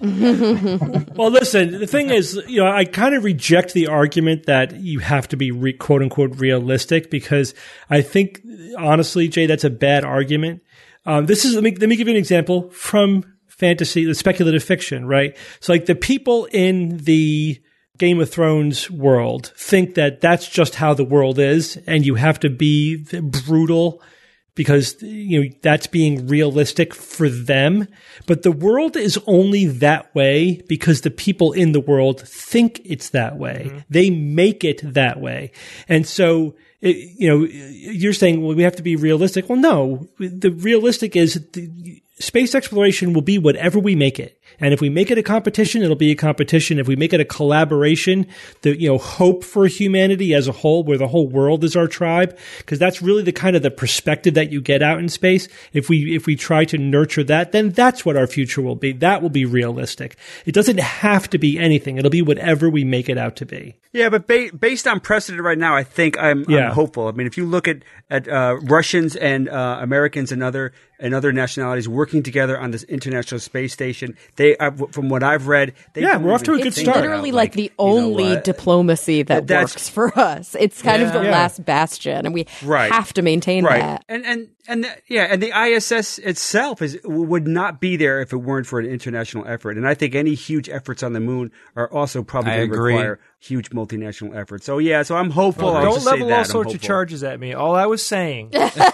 Well, listen, the thing is, I kind of reject the argument that you have to be quote unquote realistic, because I think, honestly, Jay, that's a bad argument. Let me give you an example from fantasy, the speculative fiction, right? So like the people in the Game of Thrones world think that that's just how the world is, and you have to be brutal because that's being realistic for them. But the world is only that way because the people in the world think it's that way. Mm-hmm. They make it that way. And so, you're saying, well, we have to be realistic. Well, no, the realistic is space exploration will be whatever we make it. And if we make it a competition, it'll be a competition. If we make it a collaboration, the hope for humanity as a whole, where the whole world is our tribe, because that's really the kind of the perspective that you get out in space. If we try to nurture that, then that's what our future will be. That will be realistic. It doesn't have to be anything. It'll be whatever we make it out to be. Yeah, but based on precedent right now, I think I'm hopeful. I mean, if you look at Russians and Americans and other nationalities working together on this International Space Station, from what I've read, we're off to a good start. It's literally like the only diplomacy that works for us. It's kind of the last bastion, and we have to maintain that. And the ISS itself would not be there if it weren't for an international effort. And I think any huge efforts on the moon are also probably going to require huge multinational efforts. So I'm hopeful. Don't level all sorts of charges at me. All I was saying,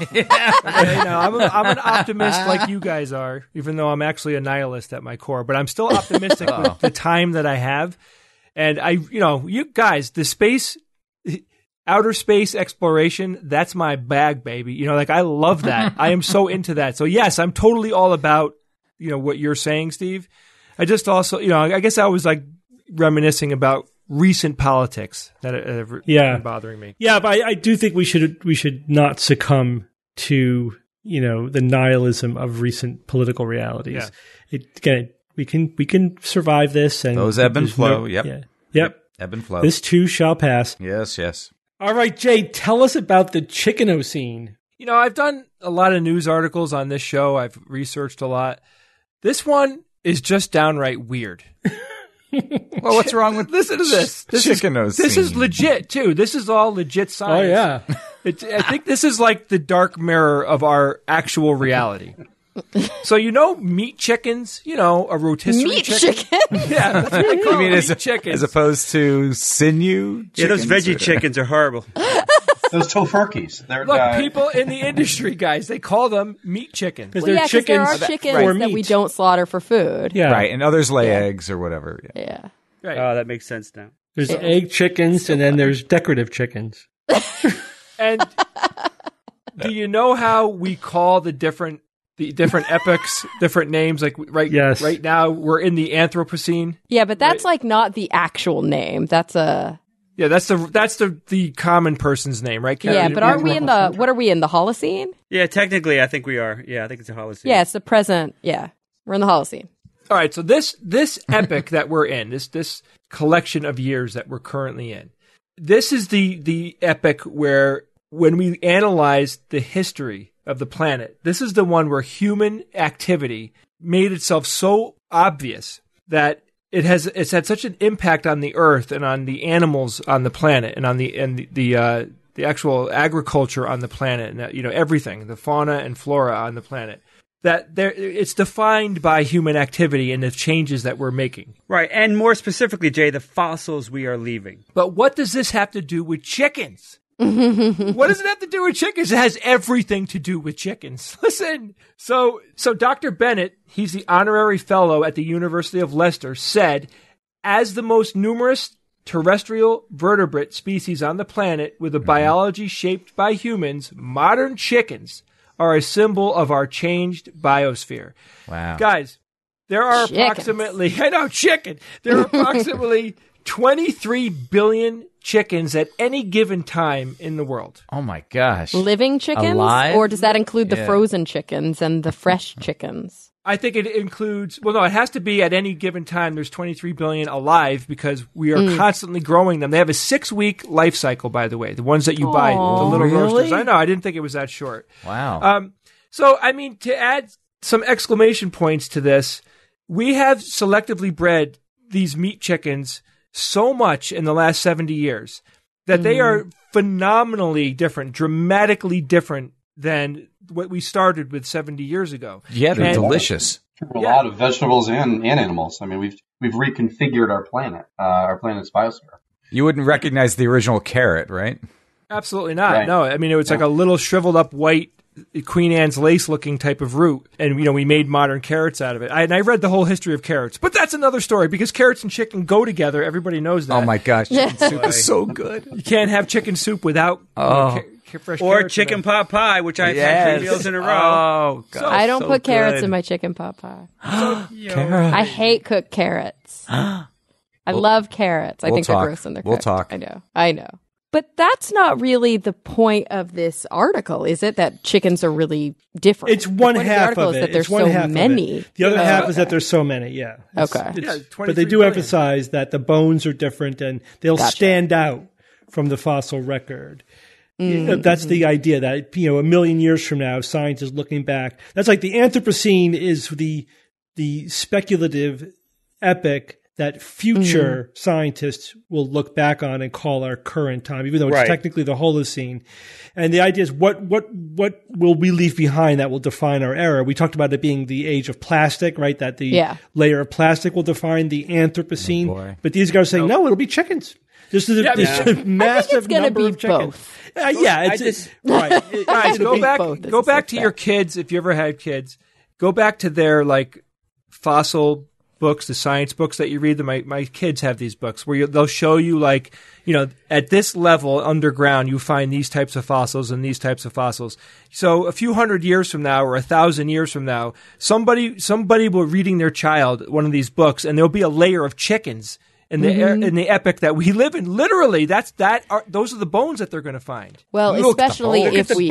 I'm an optimist like you guys are, even though I'm actually a nihilist at my core. But I'm still optimistic with the time that I have. And you guys, outer space exploration, that's my bag, baby. I love that. I am so into that. So yes, I'm totally all about, what you're saying, Steve. I just also, I guess I was like reminiscing about recent politics that have been bothering me. Yeah, but I do think we should not succumb to, the nihilism of recent political realities. Yeah. We can survive this, and those ebb and flow. Yep. Ebb and flow. This too shall pass. Yes. All right, Jay, tell us about the Chickenocene. I've done a lot of news articles on this show. I've researched a lot. This one is just downright weird. Well, what's wrong with listen to this? This is legit too. This is all legit science. Oh yeah. I think this is like the dark mirror of our actual reality. So meat chickens, a rotisserie meat chicken. Yeah, that's what they call meat chickens. As opposed to sinew chickens? Yeah, those veggie chickens are horrible. Those tofurkeys. Look, people in the industry, guys, they call them meat chickens. Because there are chickens that we don't slaughter for food. Yeah. Right, and others lay eggs or whatever. Yeah. Right. Oh, that makes sense now. There's egg chickens, and then there's decorative chickens. And do you know how we call the different epochs, different names? Like right now, we're in the Anthropocene. Yeah, but that's like not the actual name. That's a... Yeah, that's the common person's name, right? Yeah, but aren't we in the... What are we in, the Holocene? Yeah, technically, I think we are. Yeah, I think it's a Holocene. Yeah, it's the present. Yeah, we're in the Holocene. All right, so this epoch that we're in, this collection of years that we're currently in, this is the epoch where, when we analyze the history of the planet, this is the one where human activity made itself so obvious that it's had such an impact on the earth and on the animals on the planet and on the actual agriculture on the planet and everything, the fauna and flora on the planet, that it's defined by human activity and the changes that we're making. Right, and more specifically, Jay, the fossils we are leaving. But what does this have to do with chickens? What does it have to do with chickens? It has everything to do with chickens. Listen, so Dr. Bennett, he's the honorary fellow at the University of Leicester, said, as the most numerous terrestrial vertebrate species on the planet with a biology shaped by humans, modern chickens are a symbol of our changed biosphere. Wow. Guys, there are approximately 23 billion chickens at any given time in the world. Oh my gosh. Living chickens? Alive? Or does that include the frozen chickens and the fresh chickens? I think it includes, it has to be at any given time. There's 23 billion alive because we are constantly growing them. They have a 6-week life cycle, by the way. The ones that you buy, the little roasters. I know, I didn't think it was that short. Wow. So, I mean, to add some exclamation points to this, We have selectively bred these meat chickens so much in the last 70 years that they are phenomenally different, dramatically different than what we started with 70 years ago. Yeah, they're delicious. A lot of vegetables and animals. I mean, we've reconfigured our planet's biosphere. You wouldn't recognize the original carrot, right? Absolutely not. Right. No, I mean, it was like a little shriveled up white Queen Anne's lace looking type of root. And, we made modern carrots out of it. And I read the whole history of carrots. But that's another story because carrots and chicken go together. Everybody knows that. Oh, my gosh. Chicken soup is so good. You can't have chicken soup without fresh or carrots chicken pot pie, which I've had 3 meals in a row. Oh, God. I don't put carrots in my chicken pot pie. Carrot. I hate cooked carrots. I love carrots. I think they're gross when they're cooked. We'll talk. I know. But that's not really the point of this article, is it? That chickens are really different. It's one half of it. That there's so many. The other half is that there's so many. Yeah. But they do emphasize that the bones are different and they'll stand out from the fossil record. That's the idea that, a million years from now, scientists looking back, that's like the Anthropocene is the speculative epoch that future scientists will look back on and call our current time, even though it's technically the Holocene. And the idea is what will we leave behind that will define our era? We talked about it being the age of plastic, right? That the layer of plastic will define the Anthropocene. But these guys are saying, no, it'll be chickens. This is a massive number of chickens. Guys, go back to your kids if you ever had kids. Go back to their fossil books, the science books that you read. My kids have these books where they'll show you at this level underground you find these types of fossils and these types of fossils. So a few hundred years from now or 1,000 years from now, somebody will reading their child one of these books and there'll be a layer of chickens in the epoch that we live in. Literally, those are the bones that they're going to find. Well, especially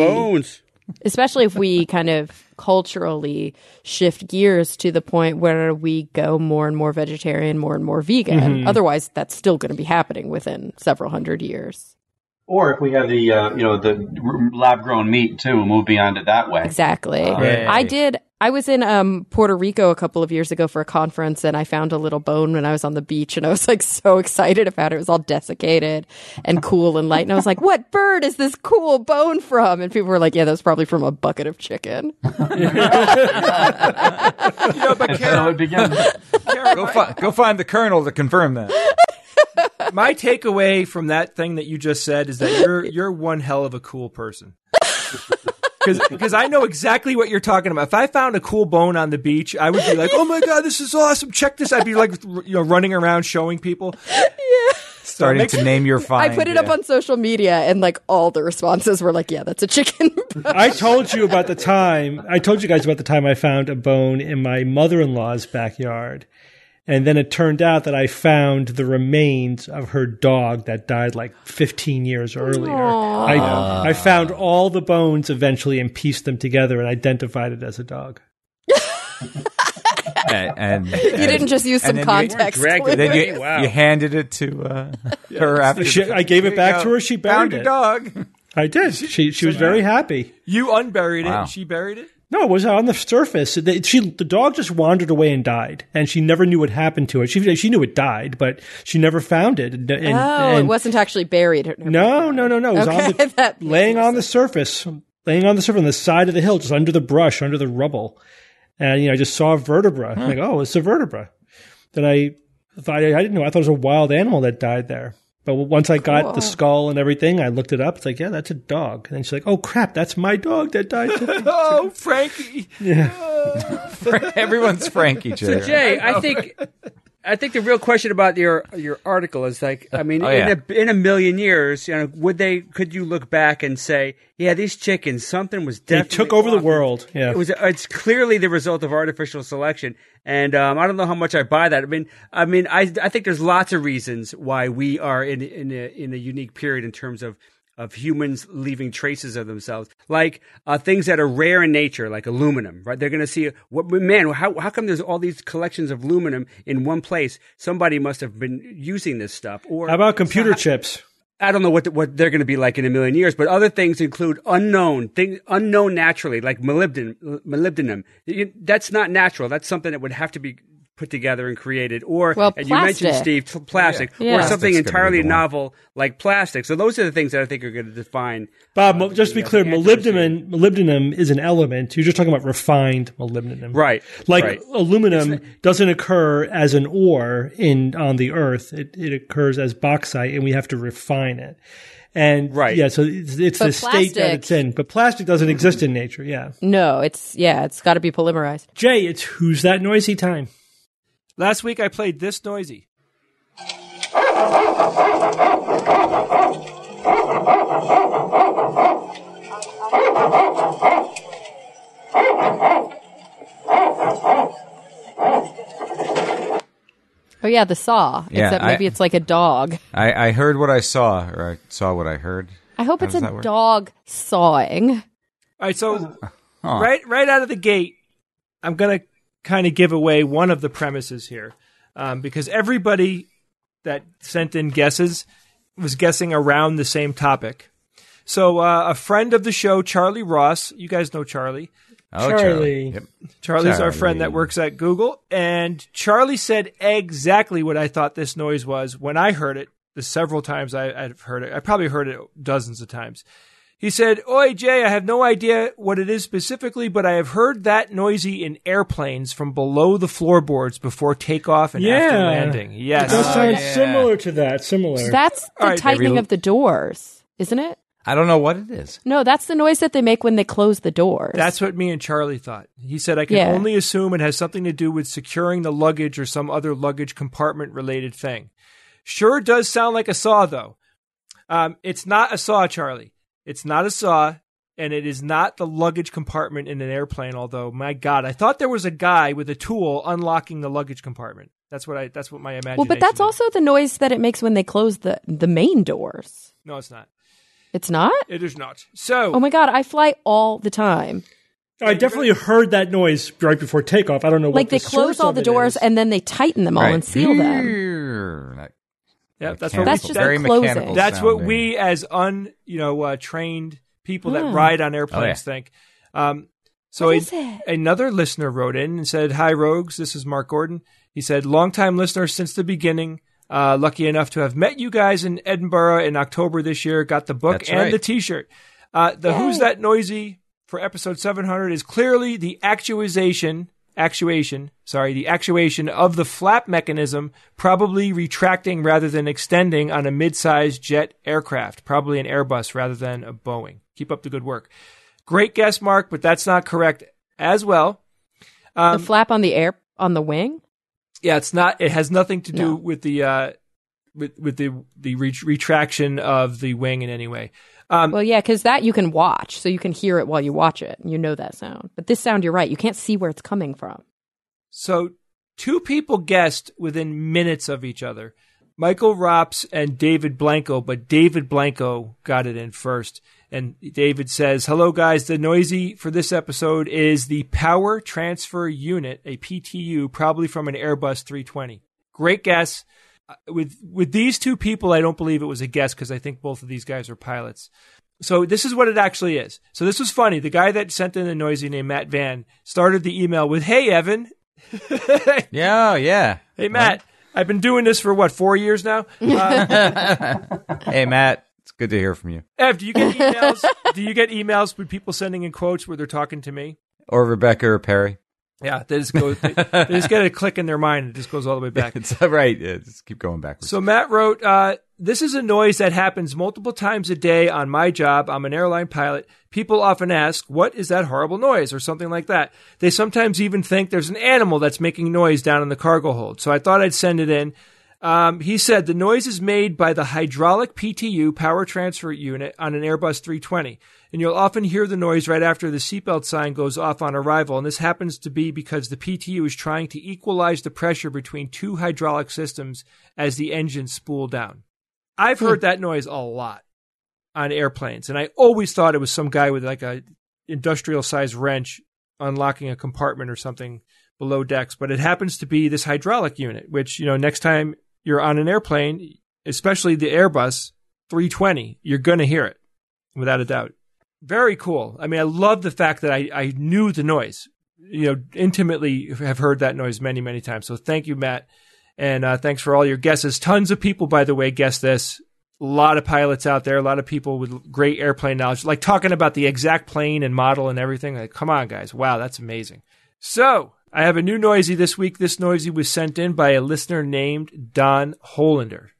if we kind of culturally shift gears to the point where we go more and more vegetarian, more and more vegan. Otherwise, that's still going to be happening within several hundred years. Or if we have the lab-grown meat too, move beyond it that way. Exactly. I was in Puerto Rico a couple of years ago for a conference, and I found a little bone when I was on the beach, and I was so excited about it. It was all desiccated and cool and light, and I was like, "What bird is this cool bone from?" And people were like, "Yeah, that was probably from a bucket of chicken." But Kara, go find the colonel to confirm that. My takeaway from that thing that you just said is that you're one hell of a cool person. Because I know exactly what you're talking about. If I found a cool bone on the beach, I would be like, "Oh my God, this is awesome! Check this!" I'd be running around showing people. Yeah. Starting to name your find. I put it up on social media, and all the responses were like, "Yeah, that's a chicken." I told you guys about the time I found a bone in my mother-in-law's backyard. And then it turned out that I found the remains of her dog that died 15 years earlier. I found all the bones eventually and pieced them together and identified it as a dog. and you didn't just use some context. Then you handed it to her after. I gave it back to her. She buried it. Found a dog. I did. She was very happy. You unburied it and she buried it? No, it was on the surface. The dog just wandered away and died, and she never knew what happened to it. She knew it died, but she never found it. It wasn't actually buried. No. It was laying on the surface on the side of the hill, just under the brush, under the rubble. And I just saw a vertebra. I'm like, oh, it's a vertebra. Then I thought I didn't know. I thought it was a wild animal that died there. But once I got the skull and everything, I looked it up. It's like, yeah, that's a dog. And then she's like, oh, crap, that's my dog that died. Oh, Frankie. Yeah. Everyone's Frankie, Jay. So, Jay, I think the real question about your article is in a million years, could you look back and say, yeah, these chickens, something was definitely they took over the world. Yeah, it's clearly the result of artificial selection, and I don't know how much I buy that. I think there's lots of reasons why we are in a unique period in terms of humans leaving traces of themselves, like things that are rare in nature, like aluminum, right? They're going to see, how come there's all these collections of aluminum in one place? Somebody must have been using this stuff. Or how about computer chips? I don't know what they're going to be like in a million years, but other things include unknown naturally, like molybdenum. That's not natural. That's something that would have to be put together and created, or and you mentioned, Steve, plastic, or something entirely novel like plastic. So those are the things that I think are going to define. Bob, just to be clear, molybdenum is an element. You're just talking about refined molybdenum, right? Like aluminum doesn't occur as an ore on the Earth; it occurs as bauxite, and we have to refine it. And so it's the state that it's in. But plastic doesn't exist in nature. Yeah, no, it's got to be polymerized. Jay, it's Who's That Noisy time. Last week I played This Noisy. Oh yeah, the saw. Except maybe it's like a dog. I heard what I saw, or I saw what I heard. I hope it's a dog sawing. All right, so right out of the gate, I'm going to kind of give away one of the premises here, because everybody that sent in guesses was guessing around the same topic. So a friend of the show, Charlie Ross, you guys know Charlie. Oh, Charlie. Yep. Charlie's our friend that works at Google, and Charlie said exactly what I thought this noise was when I heard it. The several times I've heard it. I probably heard it dozens of times. He said, "Oi, Jay, I have no idea what it is specifically, but I have heard that noisy in airplanes from below the floorboards before takeoff and after landing." Yes. It does sound similar to that. Similar. That's the tightening of the doors, isn't it? I don't know what it is. No, that's the noise that they make when they close the doors. That's what me and Charlie thought. He said, I can only assume it has something to do with securing the luggage or some other luggage compartment related thing. Sure does sound like a saw, though. It's not a saw, Charlie. It's not a saw, and it is not the luggage compartment in an airplane, although, my God, I thought there was a guy with a tool unlocking the luggage compartment. That's what my imagination. Well, but that's also the noise that it makes when they close the main doors. No, it's not. It's not? It is not. So, oh my God, I fly all the time. I definitely heard that noise right before takeoff. I don't know what like they close all the doors and then they tighten them all and seal them. Yeah, that's just very closing. That's what we as trained people that ride on airplanes think. So another listener wrote in and said, "Hi, Rogues. This is Mark Gordon." He said, "Longtime listener since the beginning. Lucky enough to have met you guys in Edinburgh in October this year. Got the book the T-shirt. The Who's That Noisy for episode 700 is clearly the actuation of the flap mechanism, probably retracting rather than extending on a mid-sized jet aircraft, probably an Airbus rather than a Boeing. Keep up the good work." Great guess, Mark, but that's not correct as well. The flap on the wing? Yeah, it's not. It has nothing to do with the retraction of the wing in any way. Well, yeah, because that you can watch, so you can hear it while you watch it, and you know that sound. But this sound, you're right, you can't see where it's coming from. So, two people guessed within minutes of each other, Michael Rops and David Blanco, but David Blanco got it in first. And David says, "Hello, guys. The noisy for this episode is the Power Transfer Unit, a PTU, probably from an Airbus 320. Great guess. With these two people, I don't believe it was a guess because I think both of these guys are pilots. So this is what it actually is. So this was funny. The guy that sent in the noisy named Matt Van started the email with, 'Hey, Evan.'" Yeah. "Hey, Matt. I've been doing this for 4 years now?" Hey, Matt. It's good to hear from you. Ev, do you get emails? Do you get emails with people sending in quotes where they're talking to me? Or Rebecca or Perry? Yeah, they just get a click in their mind and it just goes all the way back. It's right. Yeah, just keep going backwards. So Matt wrote, "This is a noise that happens multiple times a day on my job. I'm an airline pilot. People often ask, 'What is that horrible noise?' or something like that. They sometimes even think there's an animal that's making noise down in the cargo hold. So I thought I'd send it in." He said the noise is made by the hydraulic PTU power transfer unit on an Airbus 320, and you'll often hear the noise right after the seatbelt sign goes off on arrival, and this happens to be because the PTU is trying to equalize the pressure between two hydraulic systems as the engines spool down. I've heard that noise a lot on airplanes, and I always thought it was some guy with like a industrial-sized wrench unlocking a compartment or something below decks, but it happens to be this hydraulic unit, which, next time you're on an airplane, especially the Airbus 320, you're going to hear it, without a doubt. Very cool. I mean, I love the fact that I knew the noise. intimately have heard that noise many, many times. So thank you, Matt. And thanks for all your guesses. Tons of people, by the way, guessed this. A lot of pilots out there, a lot of people with great airplane knowledge, like talking about the exact plane and model and everything. Like, come on, guys. Wow, that's amazing. So I have a new noisy this week. This noisy was sent in by a listener named Don Hollander.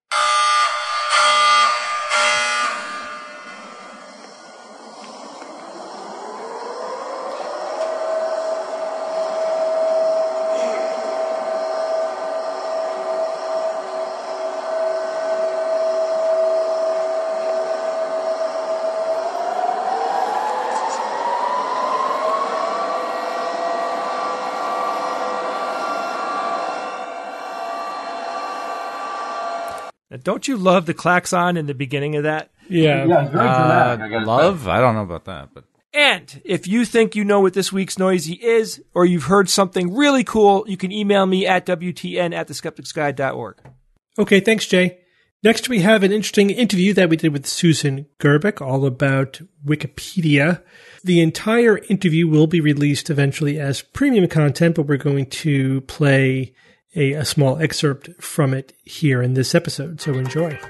Don't you love the klaxon in the beginning of that? Yeah. Yeah, it's very dramatic. Love? I don't know about that, but And if you think you know what this week's noisy is, or you've heard something really cool, you can email me at WTN@theskepticsguide.org. Okay, thanks, Jay. Next, we have an interesting interview that we did with Susan Gerbic, all about Wikipedia. The entire interview will be released eventually as premium content, but we're going to play a small excerpt from it here in this episode, so enjoy.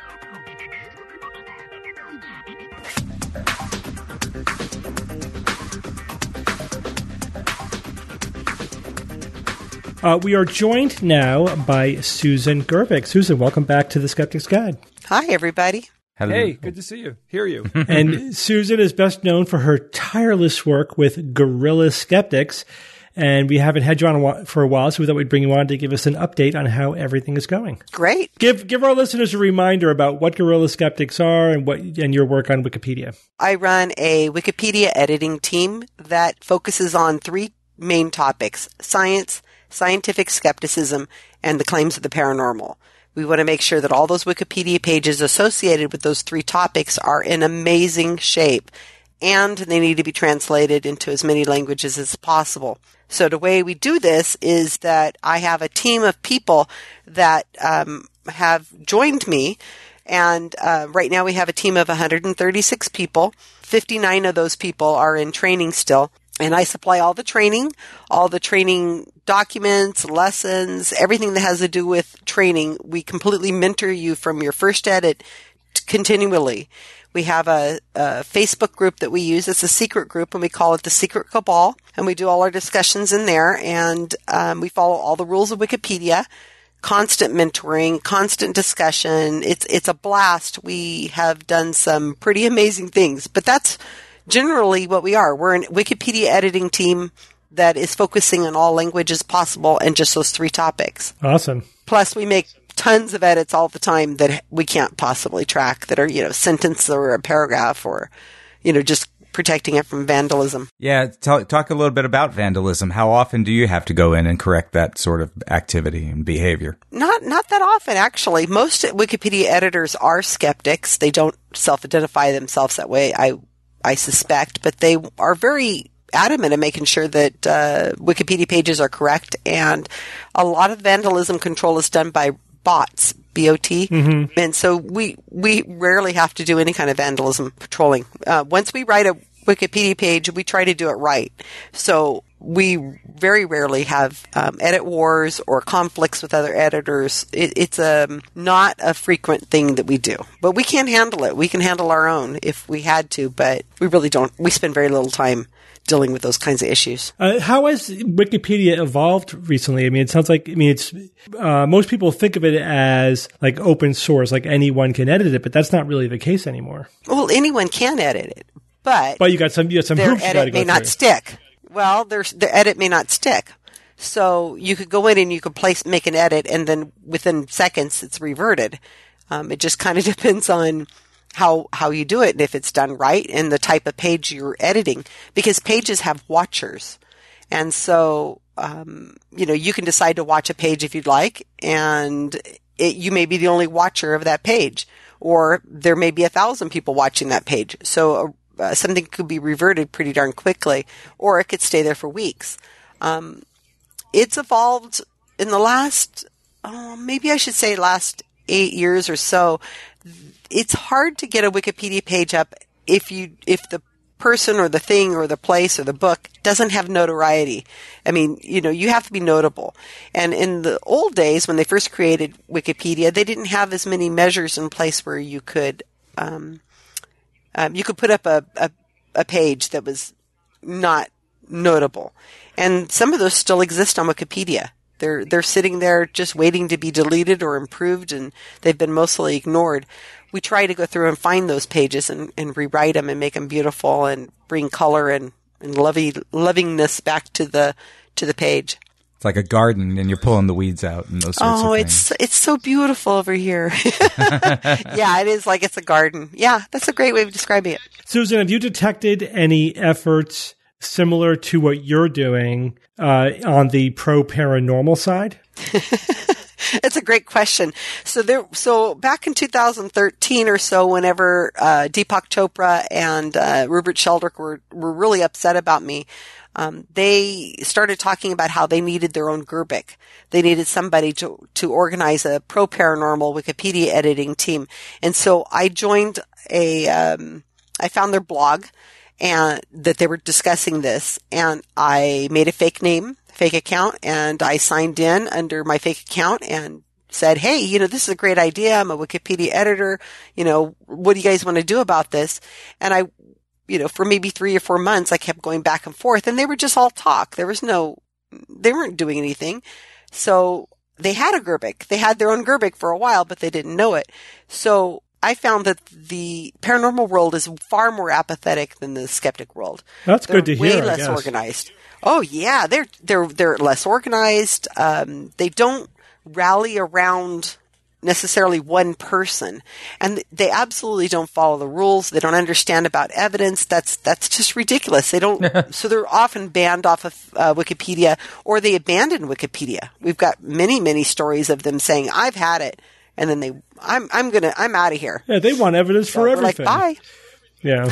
We are joined now by Susan Gerbic. Susan, welcome back to The Skeptic's Guide. Hi, everybody. hello. Hey, good to see you. Hear you. And Susan is best known for her tireless work with Guerrilla Skeptics. And we haven't had you on for a while, so we thought we'd bring you on to give us an update on how everything is going. Great. Give our listeners a reminder about what Guerrilla Skeptics are and your work on Wikipedia. I run a Wikipedia editing team that focuses on three main topics: science, scientific skepticism, and the claims of the paranormal. We want to make sure that all those Wikipedia pages associated with those three topics are in amazing shape, and they need to be translated into as many languages as possible. So the way we do this is that I have a team of people that have joined me, and right now we have a team of 136 people. 59 of those people are in training still, and I supply all the training documents, lessons, everything that has to do with training. We completely mentor you from your first edit continually. We have a Facebook group that we use. It's a secret group, and we call it the Secret Cabal. And we do all our discussions in there, and we follow all the rules of Wikipedia. Constant mentoring, constant discussion. It's a blast. We have done some pretty amazing things, but that's generally what we are. We're an Wikipedia editing team that is focusing on all languages possible and just those three topics. Awesome. Plus, we make tons of edits all the time that we can't possibly track, that are, sentence or a paragraph, or, just protecting it from vandalism. Yeah, talk a little bit about vandalism. How often do you have to go in and correct that sort of activity and behavior? Not that often, actually. Most Wikipedia editors are skeptics. They don't self-identify themselves that way, I suspect, but they are very adamant in making sure that Wikipedia pages are correct, and a lot of vandalism control is done by bots, B-O-T. Mm-hmm. And so we rarely have to do any kind of vandalism patrolling. Once we write a Wikipedia page, we try to do it right. So we very rarely have edit wars or conflicts with other editors. It's not a frequent thing that we do. But we can handle it. We can handle our own if we had to, but we really don't. We spend very little time dealing with those kinds of issues. How has Wikipedia evolved recently? It sounds like, it's, most people think of it as like open source, like anyone can edit it, but that's not really the case anymore. Well, anyone can edit it, but you got some their hoops you got to edit go may not through. stick. Well, their edit may not stick. So you could go in and you could make an edit, and then within seconds it's reverted. It just kind of depends on how you do it, and if it's done right, and the type of page you're editing, because pages have watchers. And so, you can decide to watch a page if you'd like, and you may be the only watcher of that page, or there may be 1,000 people watching that page. So something could be reverted pretty darn quickly, or it could stay there for weeks. It's evolved in the last 8 years or so. It's hard to get a Wikipedia page up if the person or the thing or the place or the book doesn't have notoriety. I mean, you have to be notable. And in the old days, when they first created Wikipedia, they didn't have as many measures in place where you could put up a page that was not notable. And some of those still exist on Wikipedia. They're sitting there just waiting to be deleted or improved, and they've been mostly ignored. We try to go through and find those pages and rewrite them and make them beautiful and bring color and lovingness back to the page. It's like a garden, and you're pulling the weeds out and those sorts of things. It's so beautiful over here. Yeah, it is like it's a garden. Yeah, that's a great way of describing it. Susan, have you detected any efforts similar to what you're doing on the pro-paranormal side? It's a great question. So back in 2013 or so, whenever Deepak Chopra and Rupert Sheldrake were really upset about me, they started talking about how they needed their own Gerbic. They needed somebody to organize a pro-paranormal Wikipedia editing team. And so I joined I found their blog and that they were discussing this, and I made a fake account, and I signed in under my fake account and said, hey, this is a great idea. I'm a Wikipedia editor. What do you guys want to do about this? And I, for maybe 3 or 4 months, I kept going back and forth, and they were just all talk. They weren't doing anything. So they had a Gerbic. They had their own Gerbic for a while, but they didn't know it. So I found that the paranormal world is far more apathetic than the skeptic world. That's good to hear. Way less organized. Oh yeah, they're less organized. They don't rally around necessarily one person, and they absolutely don't follow the rules. They don't understand about evidence. That's just ridiculous. They don't. So they're often banned off of Wikipedia, or they abandon Wikipedia. We've got many stories of them saying, "I've had it," and then I'm out of here. Yeah, they want evidence for everything. We're like, bye. Yeah.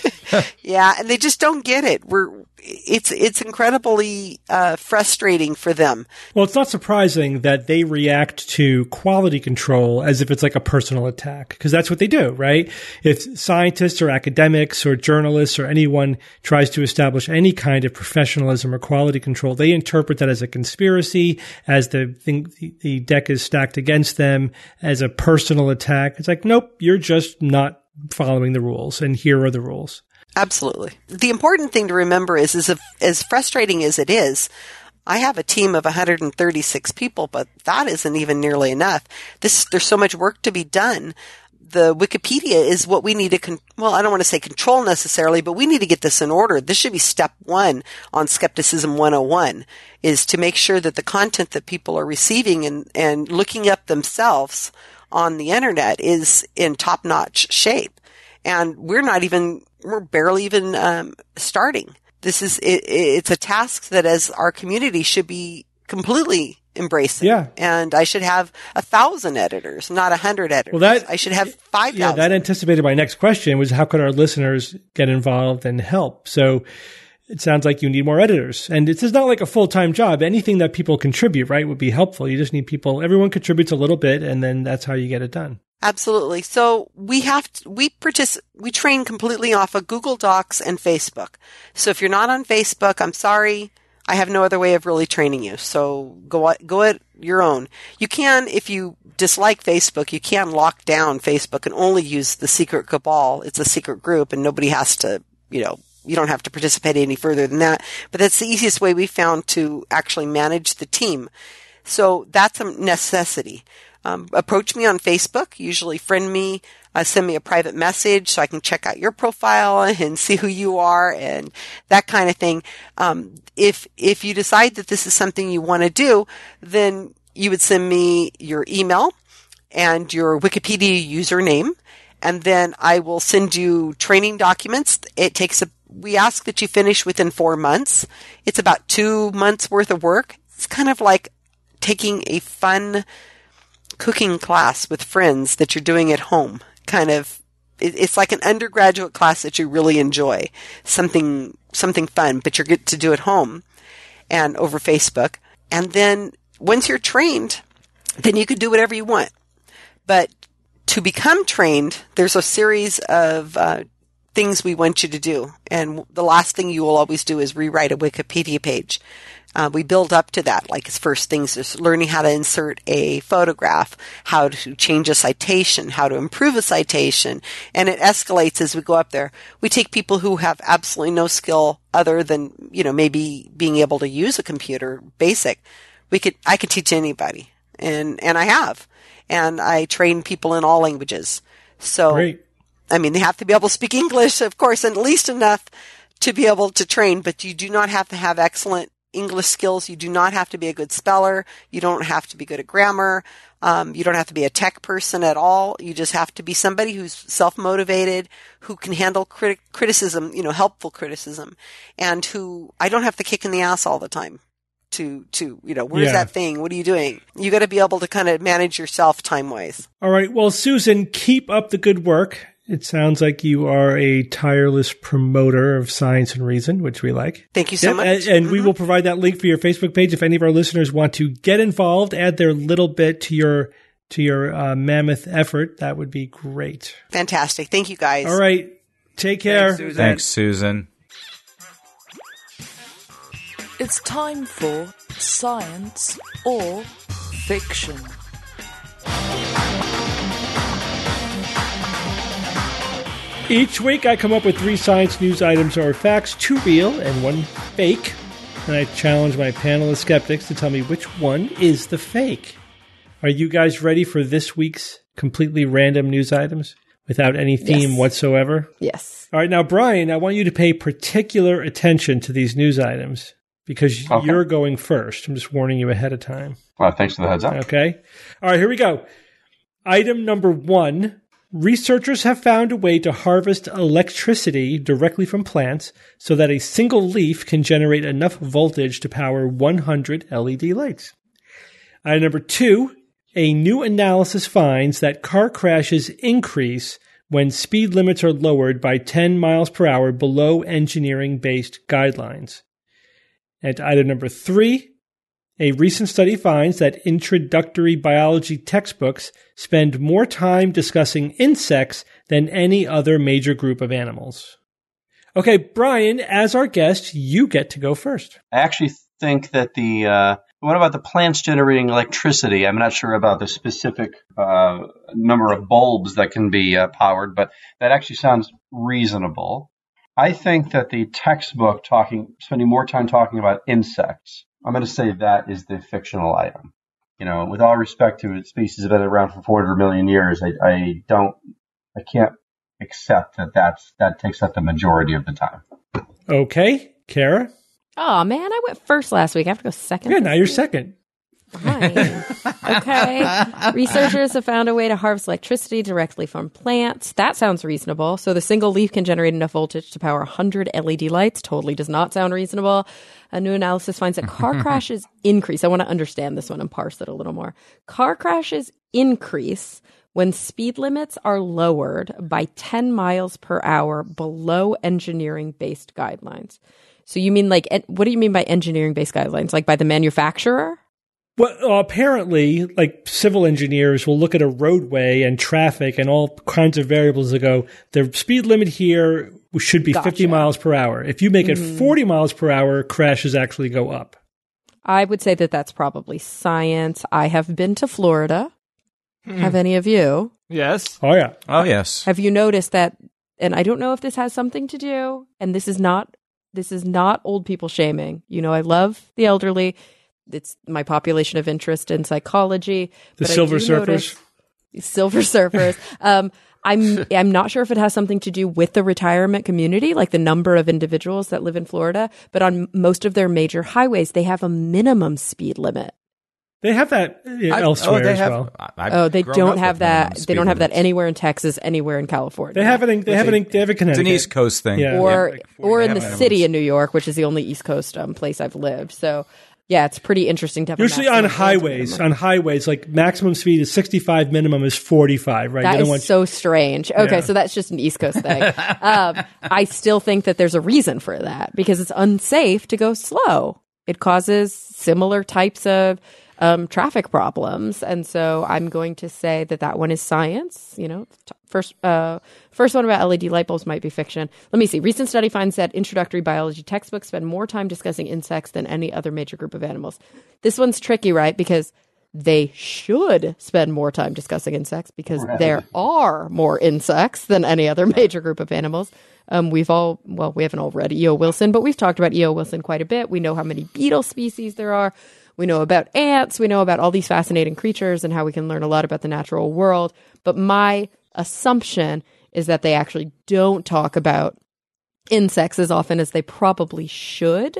Yeah, and they just don't get it. It's incredibly frustrating for them. Well, it's not surprising that they react to quality control as if it's like a personal attack, because that's what they do, right? If scientists or academics or journalists or anyone tries to establish any kind of professionalism or quality control, they interpret that as a conspiracy, as the deck is stacked against them, as a personal attack. It's like, nope, you're just not following the rules, and here are the rules. Absolutely. The important thing to remember is as frustrating as it is, I have a team of 136 people, but that isn't even nearly enough. There's so much work to be done. The Wikipedia is what we need to, I don't want to say control necessarily, but we need to get this in order. This should be step 1 on Skepticism 101, is to make sure that the content that people are receiving and looking up themselves on the internet is in top-notch shape. And we're barely even starting. It's a task that as our community should be completely embracing. Yeah. And I should have 1,000 editors, not 100 editors. Well, I should have 5,000. Yeah, that anticipated my next question was, how could our listeners get involved and help? So it sounds like you need more editors. And this is not like a full-time job. Anything that people contribute, right, would be helpful. You just need people. Everyone contributes a little bit, and then that's how you get it done. Absolutely. So we train completely off of Google Docs and Facebook. So if you're not on Facebook, I'm sorry. I have no other way of really training you. So go at your own. You can, if you dislike Facebook, you can lock down Facebook and only use the secret cabal. It's a secret group, and nobody has to, you don't have to participate any further than that. But that's the easiest way we found to actually manage the team. So that's a necessity. Approach me on Facebook, usually friend me, send me a private message so I can check out your profile and see who you are and that kind of thing. If you decide that this is something you want to do, then you would send me your email and your Wikipedia username, and then I will send you training documents. We ask that you finish within 4 months. It's about 2 months worth of work. It's kind of like taking a fun cooking class with friends that you're doing at home. It's like an undergraduate class that you really enjoy. Something fun, but you get to do at home and over Facebook. And then once you're trained, then you can do whatever you want. But to become trained, there's a series of things we want you to do. And the last thing you will always do is rewrite a Wikipedia page. We build up to that, like its first things is learning how to insert a photograph, how to change a citation, how to improve a citation, and it escalates as we go up there. We take people who have absolutely no skill other than, maybe being able to use a computer, basic. I could teach anybody, and I have, and I train people in all languages. So, great. I mean, they have to be able to speak English, of course, and at least enough to be able to train, but you do not have to have excellent English skills. You do not have to be a good speller. You don't have to be good at grammar. You don't have to be a tech person at all. You just have to be somebody who's self-motivated, who can handle criticism, helpful criticism, and who I don't have to kick in the ass all the time to where's that thing? What are you doing? You got to be able to kind of manage yourself time-wise. All right. Well, Susan, keep up the good work. It sounds like you are a tireless promoter of science and reason, which we like. Thank you so much. And we will provide that link for your Facebook page. If any of our listeners want to get involved, add their little bit to your mammoth effort, that would be great. Fantastic. Thank you, guys. All right. Take care. Thanks, Susan. It's time for Science or Fiction. Each week I come up with 3 science news items or facts, 2 real and 1 fake. And I challenge my panel of skeptics to tell me which one is the fake. Are you guys ready for this week's completely random news items without any theme whatsoever? Yes. All right, now, Brian, I want you to pay particular attention to these news items because you're going first. I'm just warning you ahead of time. Well, thanks for the heads up. Okay. All right, here we go. Item number 1. Researchers have found a way to harvest electricity directly from plants so that a single leaf can generate enough voltage to power 100 LED lights. Item number 2, a new analysis finds that car crashes increase when speed limits are lowered by 10 miles per hour below engineering-based guidelines. And item number 3, a recent study finds that introductory biology textbooks spend more time discussing insects than any other major group of animals. Okay, Brian, as our guest, you get to go first. I actually think that what about the plants generating electricity? I'm not sure about the specific number of bulbs that can be powered, but that actually sounds reasonable. I think that the textbook spending more time talking about insects, I'm going to say that is the fictional item. With all respect to it, species have been around for 400 million years. I can't accept that takes up the majority of the time. Okay, Kara? Oh, man, I went first last week. I have to go second. Yeah, now you're second. Fine. Okay. Researchers have found a way to harvest electricity directly from plants. That sounds reasonable. So the single leaf can generate enough voltage to power 100 LED lights. Totally does not sound reasonable. A new analysis finds that car crashes increase. I want to understand this one and parse it a little more. Car crashes increase when speed limits are lowered by 10 miles per hour below engineering-based guidelines. So you mean what do you mean by engineering-based guidelines? Like by the manufacturer? Well, apparently, civil engineers will look at a roadway and traffic and all kinds of variables that go, the speed limit here should be 50 miles per hour. If you make it 40 miles per hour, crashes actually go up. I would say that that's probably science. I have been to Florida. Have any of you? Yes. Oh, yeah. Oh, yes. Have you noticed that, and I don't know if this has something to do, and this is not old people shaming. I love the elderly. It's my population of interest in psychology. The Silver Surfers. Silver Surfers. I'm not sure if it has something to do with the retirement community, like the number of individuals that live in Florida, but on most of their major highways, they have a minimum speed limit. They have that elsewhere as well. They don't have that. They don't have that anywhere in Texas, anywhere in California. They have it in Connecticut. It's an East Coast thing. Yeah. Or in the city of New York, which is the only East Coast place I've lived. So yeah, it's pretty interesting to have usually on highways. On highways, maximum speed is 65, minimum is 45, right? That is so strange. Okay, so that's just an East Coast thing. I still think that there's a reason for that because it's unsafe to go slow. It causes similar types of traffic problems. And so I'm going to say that one is science, First one about LED light bulbs might be fiction. Let me see. Recent study finds that introductory biology textbooks spend more time discussing insects than any other major group of animals. This one's tricky, right? Because they should spend more time discussing insects because there are more insects than any other major group of animals. We haven't all read E.O. Wilson, but we've talked about E.O. Wilson quite a bit. We know how many beetle species there are. We know about ants. We know about all these fascinating creatures and how we can learn a lot about the natural world. But my assumption is that they actually don't talk about insects as often as they probably should,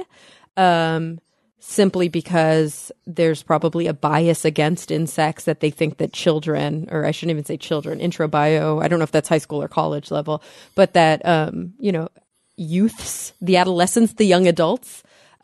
simply because there's probably a bias against insects that they think that children, or I shouldn't even say children, intro bio, I don't know if that's high school or college level, but that, youths, the adolescents, the young adults,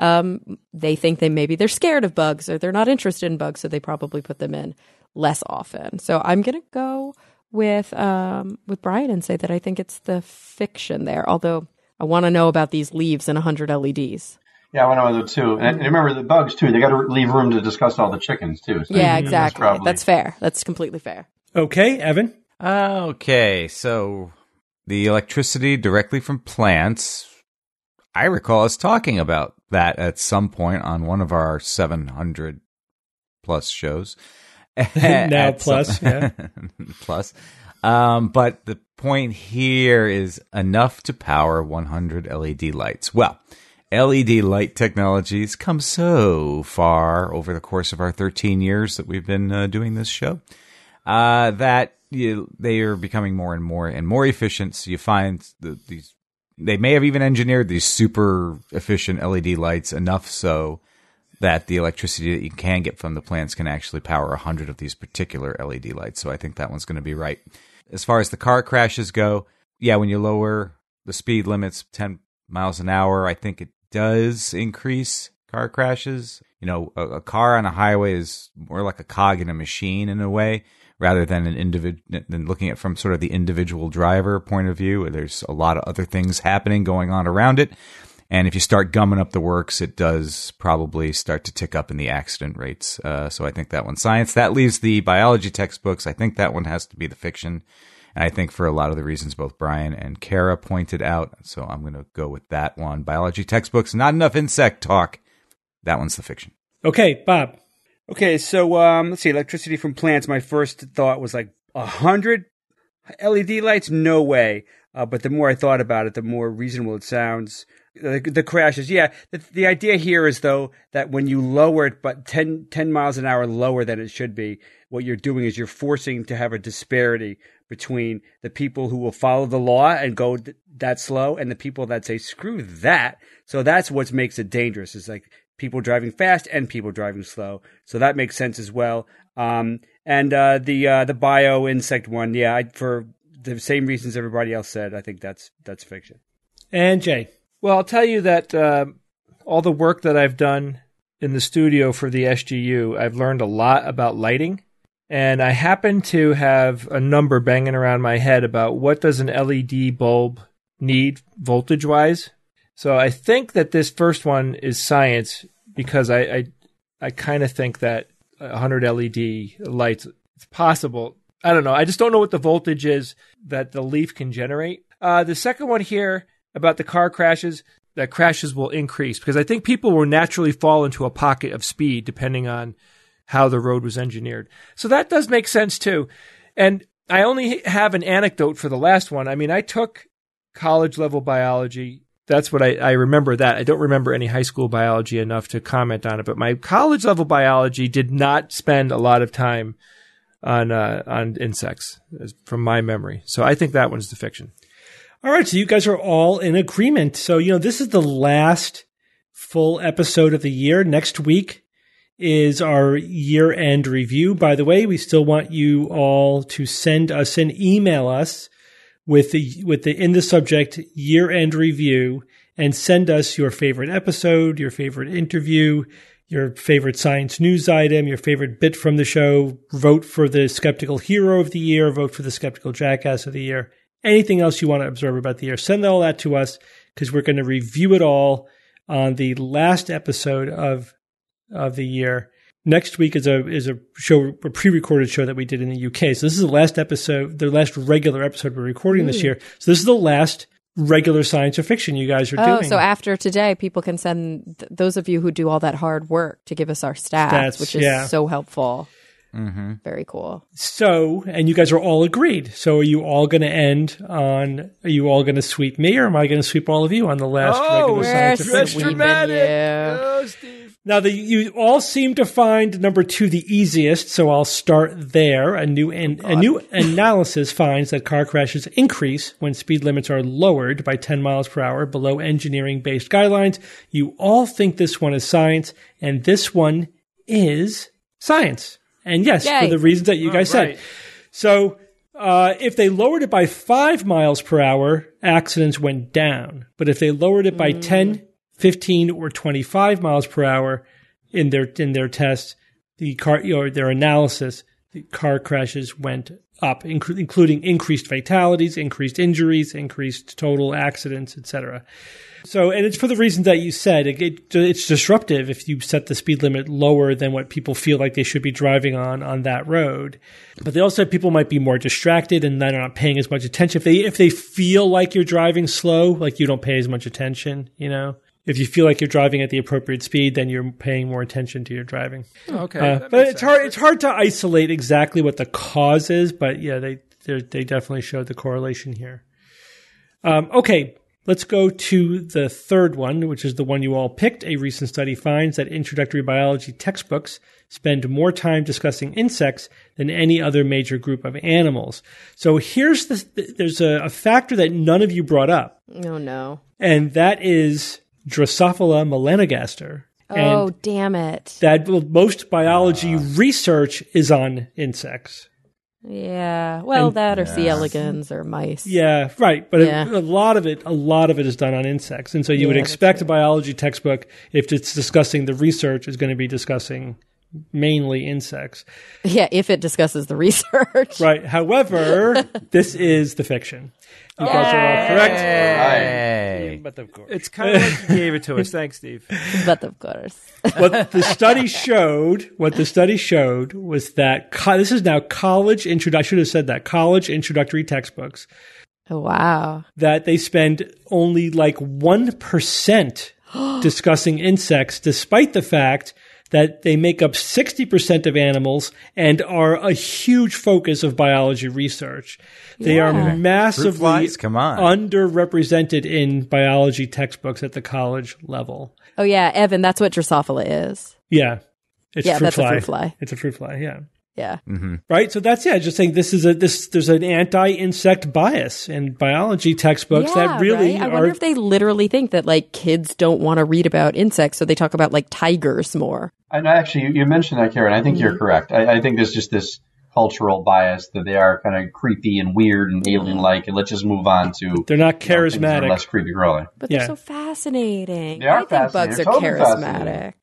they think they're scared of bugs or they're not interested in bugs, so they probably put them in less often. So I'm going to go with Brian and say that I think it's the fiction there, although I want to know about these leaves and 100 LEDs. Yeah, I want to know too. And remember the bugs too. They got to leave room to discuss all the chickens too. So yeah, exactly. That's fair. That's completely fair. Okay, Evan. Okay, so the electricity directly from plants. I recall us talking about that at some point on one of our 700 plus shows. Now plus, yeah. Plus. But the point here is enough to power 100 LED lights. Well, LED light technologies come so far over the course of our 13 years that we've been doing this show that they are becoming more and more efficient. So you find they may have even engineered these super efficient LED lights enough so that the electricity that you can get from the plants can actually power 100 of these particular LED lights. So I think that one's going to be right. As far as the car crashes go, yeah, when you lower the speed limits 10 miles an hour, I think it does increase car crashes. You know, a car on a highway is more like a cog in a machine in a way, rather than than looking at from sort of the individual driver point of view. There's a lot of other things happening going on around it. And if you start gumming up the works, it does probably start to tick up in the accident rates. So I think that one's science. That leaves the biology textbooks. I think that one has to be the fiction. And I think for a lot of the reasons both Brian and Kara pointed out. So I'm going to go with that one. Biology textbooks, not enough insect talk. That one's the fiction. Okay, Bob. Okay, so let's see. Electricity from plants. My first thought was like 100 LED lights? No way. But the more I thought about it, the more reasonable it sounds. The crashes, yeah. The idea here is, though, that when you lower it, but 10 miles an hour lower than it should be, what you're doing is you're forcing to have a disparity between the people who will follow the law and go that slow and the people that say, screw that. So that's what makes it dangerous, is like people driving fast and people driving slow. So that makes sense as well. And the bio insect one, yeah, for the same reasons everybody else said, I think that's fiction. And Jay. Well, I'll tell you that all the work that I've done in the studio for the SGU, I've learned a lot about lighting. And I happen to have a number banging around my head about what does an LED bulb need voltage-wise. So I think that this first one is science because I kind of think that 100 LED lights, it's possible. I don't know. I just don't know what the voltage is that the leaf can generate. The second one here about the car crashes, that crashes will increase because I think people will naturally fall into a pocket of speed depending on how the road was engineered. So that does make sense too. And I only have an anecdote for the last one. I mean, I took college level biology. That's what I remember that. I don't remember any high school biology enough to comment on it, but my college level biology did not spend a lot of time on insects from my memory. So I think that one's the fiction. All right, so you guys are all in agreement. So, this is the last full episode of the year. Next week is our year-end review. By the way, we still want you all to send us and email us with the in the subject year-end review and send us your favorite episode, your favorite interview, your favorite science news item, your favorite bit from the show. Vote for the Skeptical Hero of the Year, vote for the Skeptical Jackass of the Year. Anything else you want to observe about the year, send all that to us because we're going to review it all on the last episode of the year. Next week is a show, a pre-recorded show that we did in the UK. So this is the last episode, the last regular episode we're recording this year. So this is the last regular science or fiction you guys are doing. Oh, so after today, people can send those of you who do all that hard work to give us our stats which is so helpful. Mm-hmm. Very cool. So, and you guys are all agreed. So are you all going to end on, are you all going to sweep me, or am I going to sweep all of you on the last regular science or fiction? Dramatic. Oh, Steve. Now, you all seem to find number 2 the easiest, so I'll start there. A new analysis finds that car crashes increase when speed limits are lowered by 10 miles per hour below engineering-based guidelines. You all think this one is science, and this one is science. And yes, for the reasons that you guys said. So if they lowered it by 5 miles per hour, accidents went down. But if they lowered it by 10, 15, or 25 miles per hour in their tests, their analysis, the car crashes went up, including increased fatalities, increased injuries, increased total accidents, etc. So, and it's for the reasons that you said. It's disruptive if you set the speed limit lower than what people feel like they should be driving on that road. But they also said people might be more distracted and they're not paying as much attention. If they feel like you're driving slow, like you don't pay as much attention, you know? If you feel like you're driving at the appropriate speed, then you're paying more attention to your driving. Okay. But it's hard to isolate exactly what the cause is, but yeah, they definitely showed the correlation here. Okay. Let's go to the third one, which is the one you all picked. A recent study finds that introductory biology textbooks spend more time discussing insects than any other major group of animals. So here's there's a factor that none of you brought up. Oh, no. And that is Drosophila melanogaster. Oh, damn it. That most biology research is on insects. Yeah, well, that or C. elegans or mice. Yeah, right. But a lot of it is done on insects, and so you would expect a biology textbook, if it's discussing the research, is going to be discussing mainly insects. Yeah, if it discusses the research. Right. However, this is the fiction. You guys are all correct. Hey. But of course. It's kind of like you gave it to us. Thanks, Steve. But of course. What the study showed was that this is now college introductory textbooks. Oh, wow. That they spend only like 1% discussing insects, despite the fact that they make up 60% of animals and are a huge focus of biology research. They are massively underrepresented in biology textbooks at the college level. Oh, yeah, Evan, that's what Drosophila is. Yeah. It's a fruit fly. It's a fruit fly, yeah. Yeah. Mm-hmm. Right? So that's, just saying there's an anti-insect bias in biology textbooks that really I wonder if they literally think that, like, kids don't want to read about insects, so they talk about, like, tigers more. And actually, you mentioned that, Karen. I think you're correct. I think there's just this cultural bias that they are kind of creepy and weird and alien-like, and let's just move on to... They're not charismatic. Things that are less creepy growing. But they're so fascinating. They are I think bugs are totally charismatic.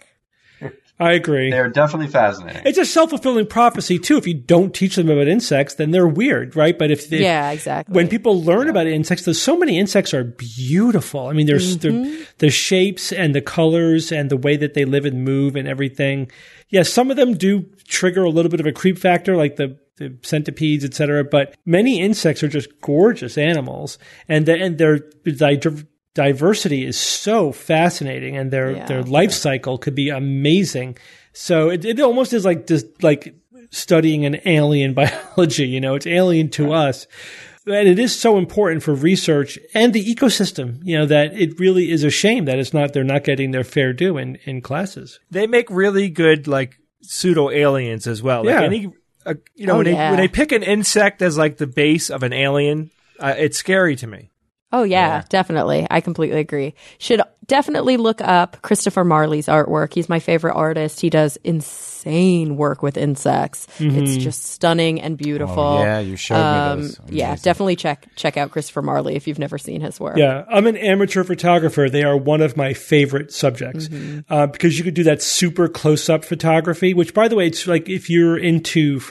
I agree. They're definitely fascinating. It's a self-fulfilling prophecy, too. If you don't teach them about insects, then they're weird, right? But exactly. When people learn about insects, there's so many insects are beautiful. I mean, there's the shapes and the colors and the way that they live and move and everything. Yeah, some of them do trigger a little bit of a creep factor, like the centipedes, et cetera. But many insects are just gorgeous animals, and their diversity is so fascinating, and their life cycle could be amazing. So it almost is like studying an alien biology. It's alien to us, and it is so important for research and the ecosystem. That it really is a shame that they're not getting their fair due in classes. They make really good pseudo aliens as well. When they pick an insect as like the base of an alien, it's scary to me. Oh, yeah, definitely. I completely agree. Should definitely look up Christopher Marley's artwork. He's my favorite artist. He does insane work with insects. It's just stunning and beautiful. Oh, yeah, you showed me those. Yeah, definitely check out Christopher Marley if you've never seen his work. Yeah, I'm an amateur photographer. They are one of my favorite subjects because you could do that super close-up photography, which, by the way, it's like if you're into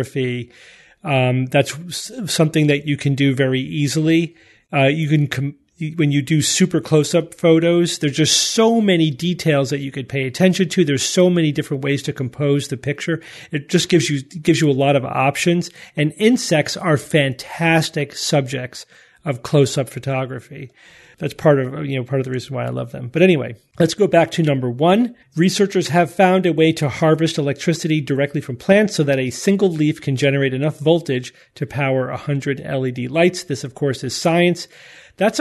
photography, that's something that you can do very easily. You can when you do super close-up photos, there's just so many details that you could pay attention to. There's so many different ways to compose the picture. It just gives you a lot of options. And insects are fantastic subjects of close-up photography. That's part of the reason why I love them. But anyway, let's go back to number 1. Researchers have found a way to harvest electricity directly from plants so that a single leaf can generate enough voltage to power 100 LED lights. This, of course, is science. That's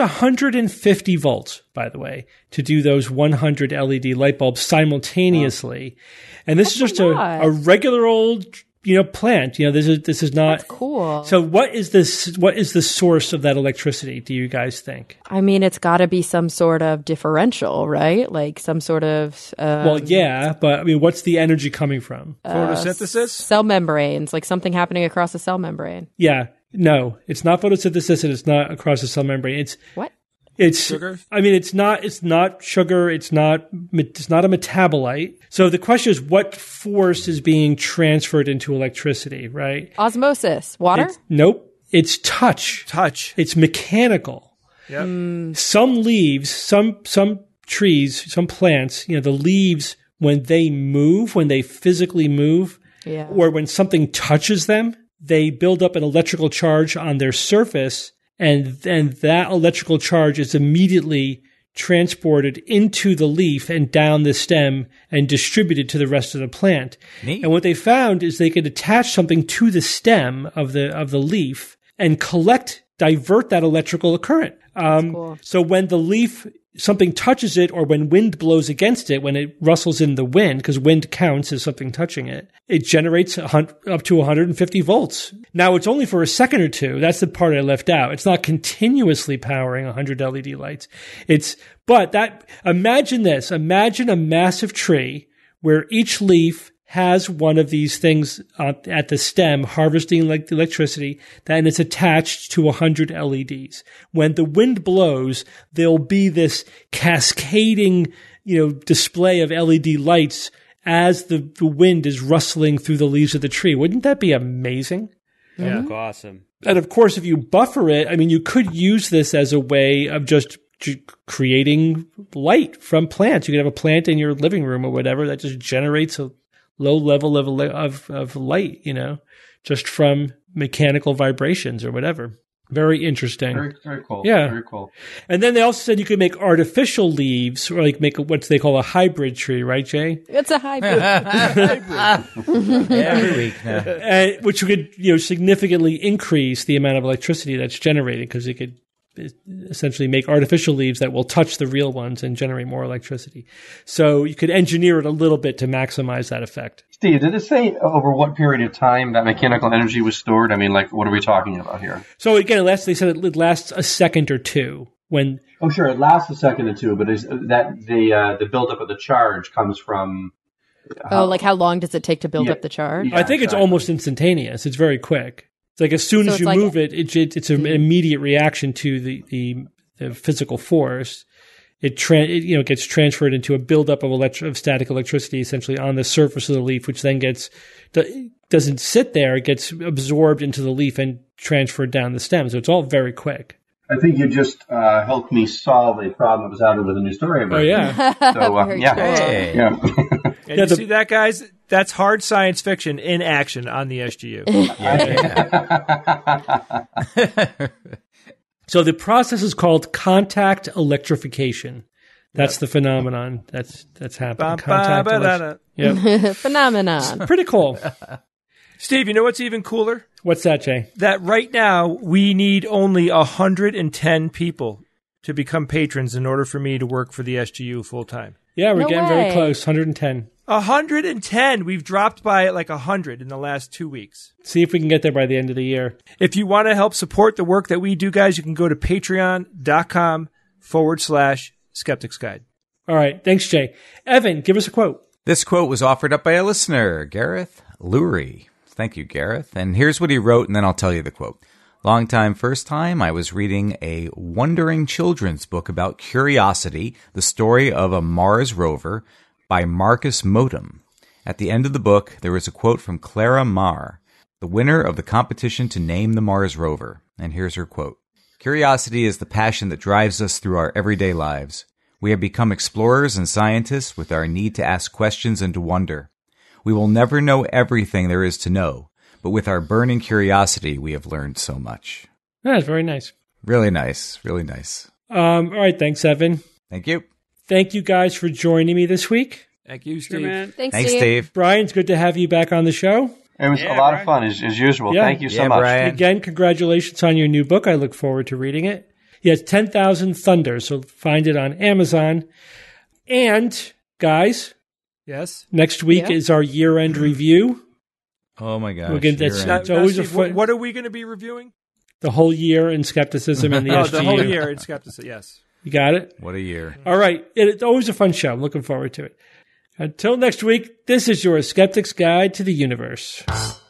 150 volts, by the way, to do those 100 LED light bulbs simultaneously. And this is just a regular old plant. This is not. That's cool. So what is this? What is the source of that electricity? Do you guys think? I mean, it's got to be some sort of differential, right? Like some sort of. Well, yeah, but I mean, what's the energy coming from? Photosynthesis? Cell membranes, like something happening across a cell membrane. Yeah, no, it's not photosynthesis, and it's not across the cell membrane. It's what? It's sugar? I mean, it's not sugar. It's not a metabolite. So the question is, what force is being transferred into electricity, right? Osmosis. Water? Nope. It's touch. It's mechanical. Yep. Some leaves, some trees, some plants, the leaves, when they physically move, or when something touches them, they build up an electrical charge on their surface. And then that electrical charge is immediately transported into the leaf and down the stem and distributed to the rest of the plant. Neat. And what they found is they could attach something to the stem of the leaf and divert that electrical current. Cool. So when the leaf, something touches it, or when wind blows against it, when it rustles in the wind, because wind counts as something touching it, it generates up to 150 volts. Now, it's only for a second or two. That's the part I left out. It's not continuously powering 100 LED lights. Imagine this. Imagine a massive tree where each leaf has one of these things at the stem harvesting the electricity, and it's attached to 100 LEDs. When the wind blows, there'll be this cascading, display of LED lights as the wind is rustling through the leaves of the tree. Wouldn't that be amazing? Yeah, awesome. And of course, if you buffer it, I mean, you could use this as a way of just creating light from plants. You could have a plant in your living room or whatever that just generates a low level of light, just from mechanical vibrations or whatever. Very interesting. Very, very cool. Yeah. Very cool. And then they also said you could make artificial leaves, or make what they call a hybrid tree, right, Jay? It's a hybrid. Every week now. Which could, significantly increase the amount of electricity that's generated, because it could essentially make artificial leaves that will touch the real ones and generate more electricity. So you could engineer it a little bit to maximize that effect. Steve, did it say over what period of time that mechanical energy was stored? I mean, what are we talking about here? So again, they said it lasts a second or two. Oh, sure, it lasts a second or two, but is that the buildup of the charge comes from? How long does it take to build up the charge? I think it's almost instantaneous. It's very quick. It's like as soon as you move it's an immediate reaction to the physical force. It gets transferred into a buildup of static electricity essentially on the surface of the leaf, which then doesn't sit there. It gets absorbed into the leaf and transferred down the stem. So it's all very quick. I think you just helped me solve a problem I was having with a new story about. Oh yeah. So yeah. Hey. Yeah. And you see that, guys? That's hard science fiction in action on the SGU. So the process is called contact electrification. That's the phenomenon that's happening. Phenomenon. Pretty cool. Steve, you know what's even cooler? What's that, Jay? That right now we need only 110 people to become patrons in order for me to work for the SGU full time. Yeah, we're No getting way. very close. 110. 110. We've dropped by 100 in the last 2 weeks. See if we can get there by the end of the year. If you want to help support the work that we do, guys, you can go to patreon.com/Skeptics Guide. All right. Thanks, Jay. Evan, give us a quote. This quote was offered up by a listener, Gareth Lurie. Thank you, Gareth. And here's what he wrote, and then I'll tell you the quote. Long time, first time, I was reading a wondering children's book about curiosity, the story of a Mars rover by Marcus Modum. At the end of the book, there was a quote from Clara Marr, the winner of the competition to name the Mars rover. And here's her quote. Curiosity is the passion that drives us through our everyday lives. We have become explorers and scientists with our need to ask questions and to wonder. We will never know everything there is to know, but with our burning curiosity, we have learned so much. That's very nice. Really nice. Really nice. All right. Thanks, Evan. Thank you. Thank you guys for joining me this week. Thank you, Steve. Sure, man. Thanks, Thanks, Steve. Dave. Brian, it's good to have you back on the show. It was a lot of fun, as usual. Yeah. Thank you so Yeah, much. Brian. Again, congratulations on your new book. I look forward to reading it. Yeah, it's 10,000 Thunder, so find it on Amazon. And, guys, Yes. next week is our year-end review. Oh, my gosh. We're gonna- that's- You're in. It's always Steve, what are we going to be reviewing? The whole year in skepticism and the Oh, SGU. the whole year in skepticism. Yes. You got it? What a year. All right. It's always a fun show. I'm looking forward to it. Until next week, this is your Skeptic's Guide to the Universe.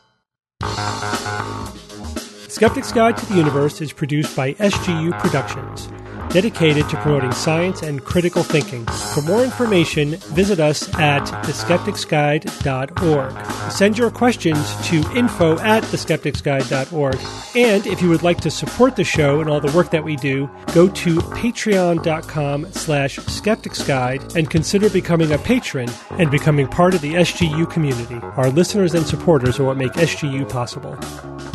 Skeptic's Guide to the Universe is produced by SGU Productions, dedicated to promoting science and critical thinking. For more information, visit us at theskepticsguide.org. Send your questions to info@theskepticsguide.org. And if you would like to support the show and all the work that we do, go to patreon.com/skepticsguide and consider becoming a patron and becoming part of the SGU community. Our listeners and supporters are what make SGU possible.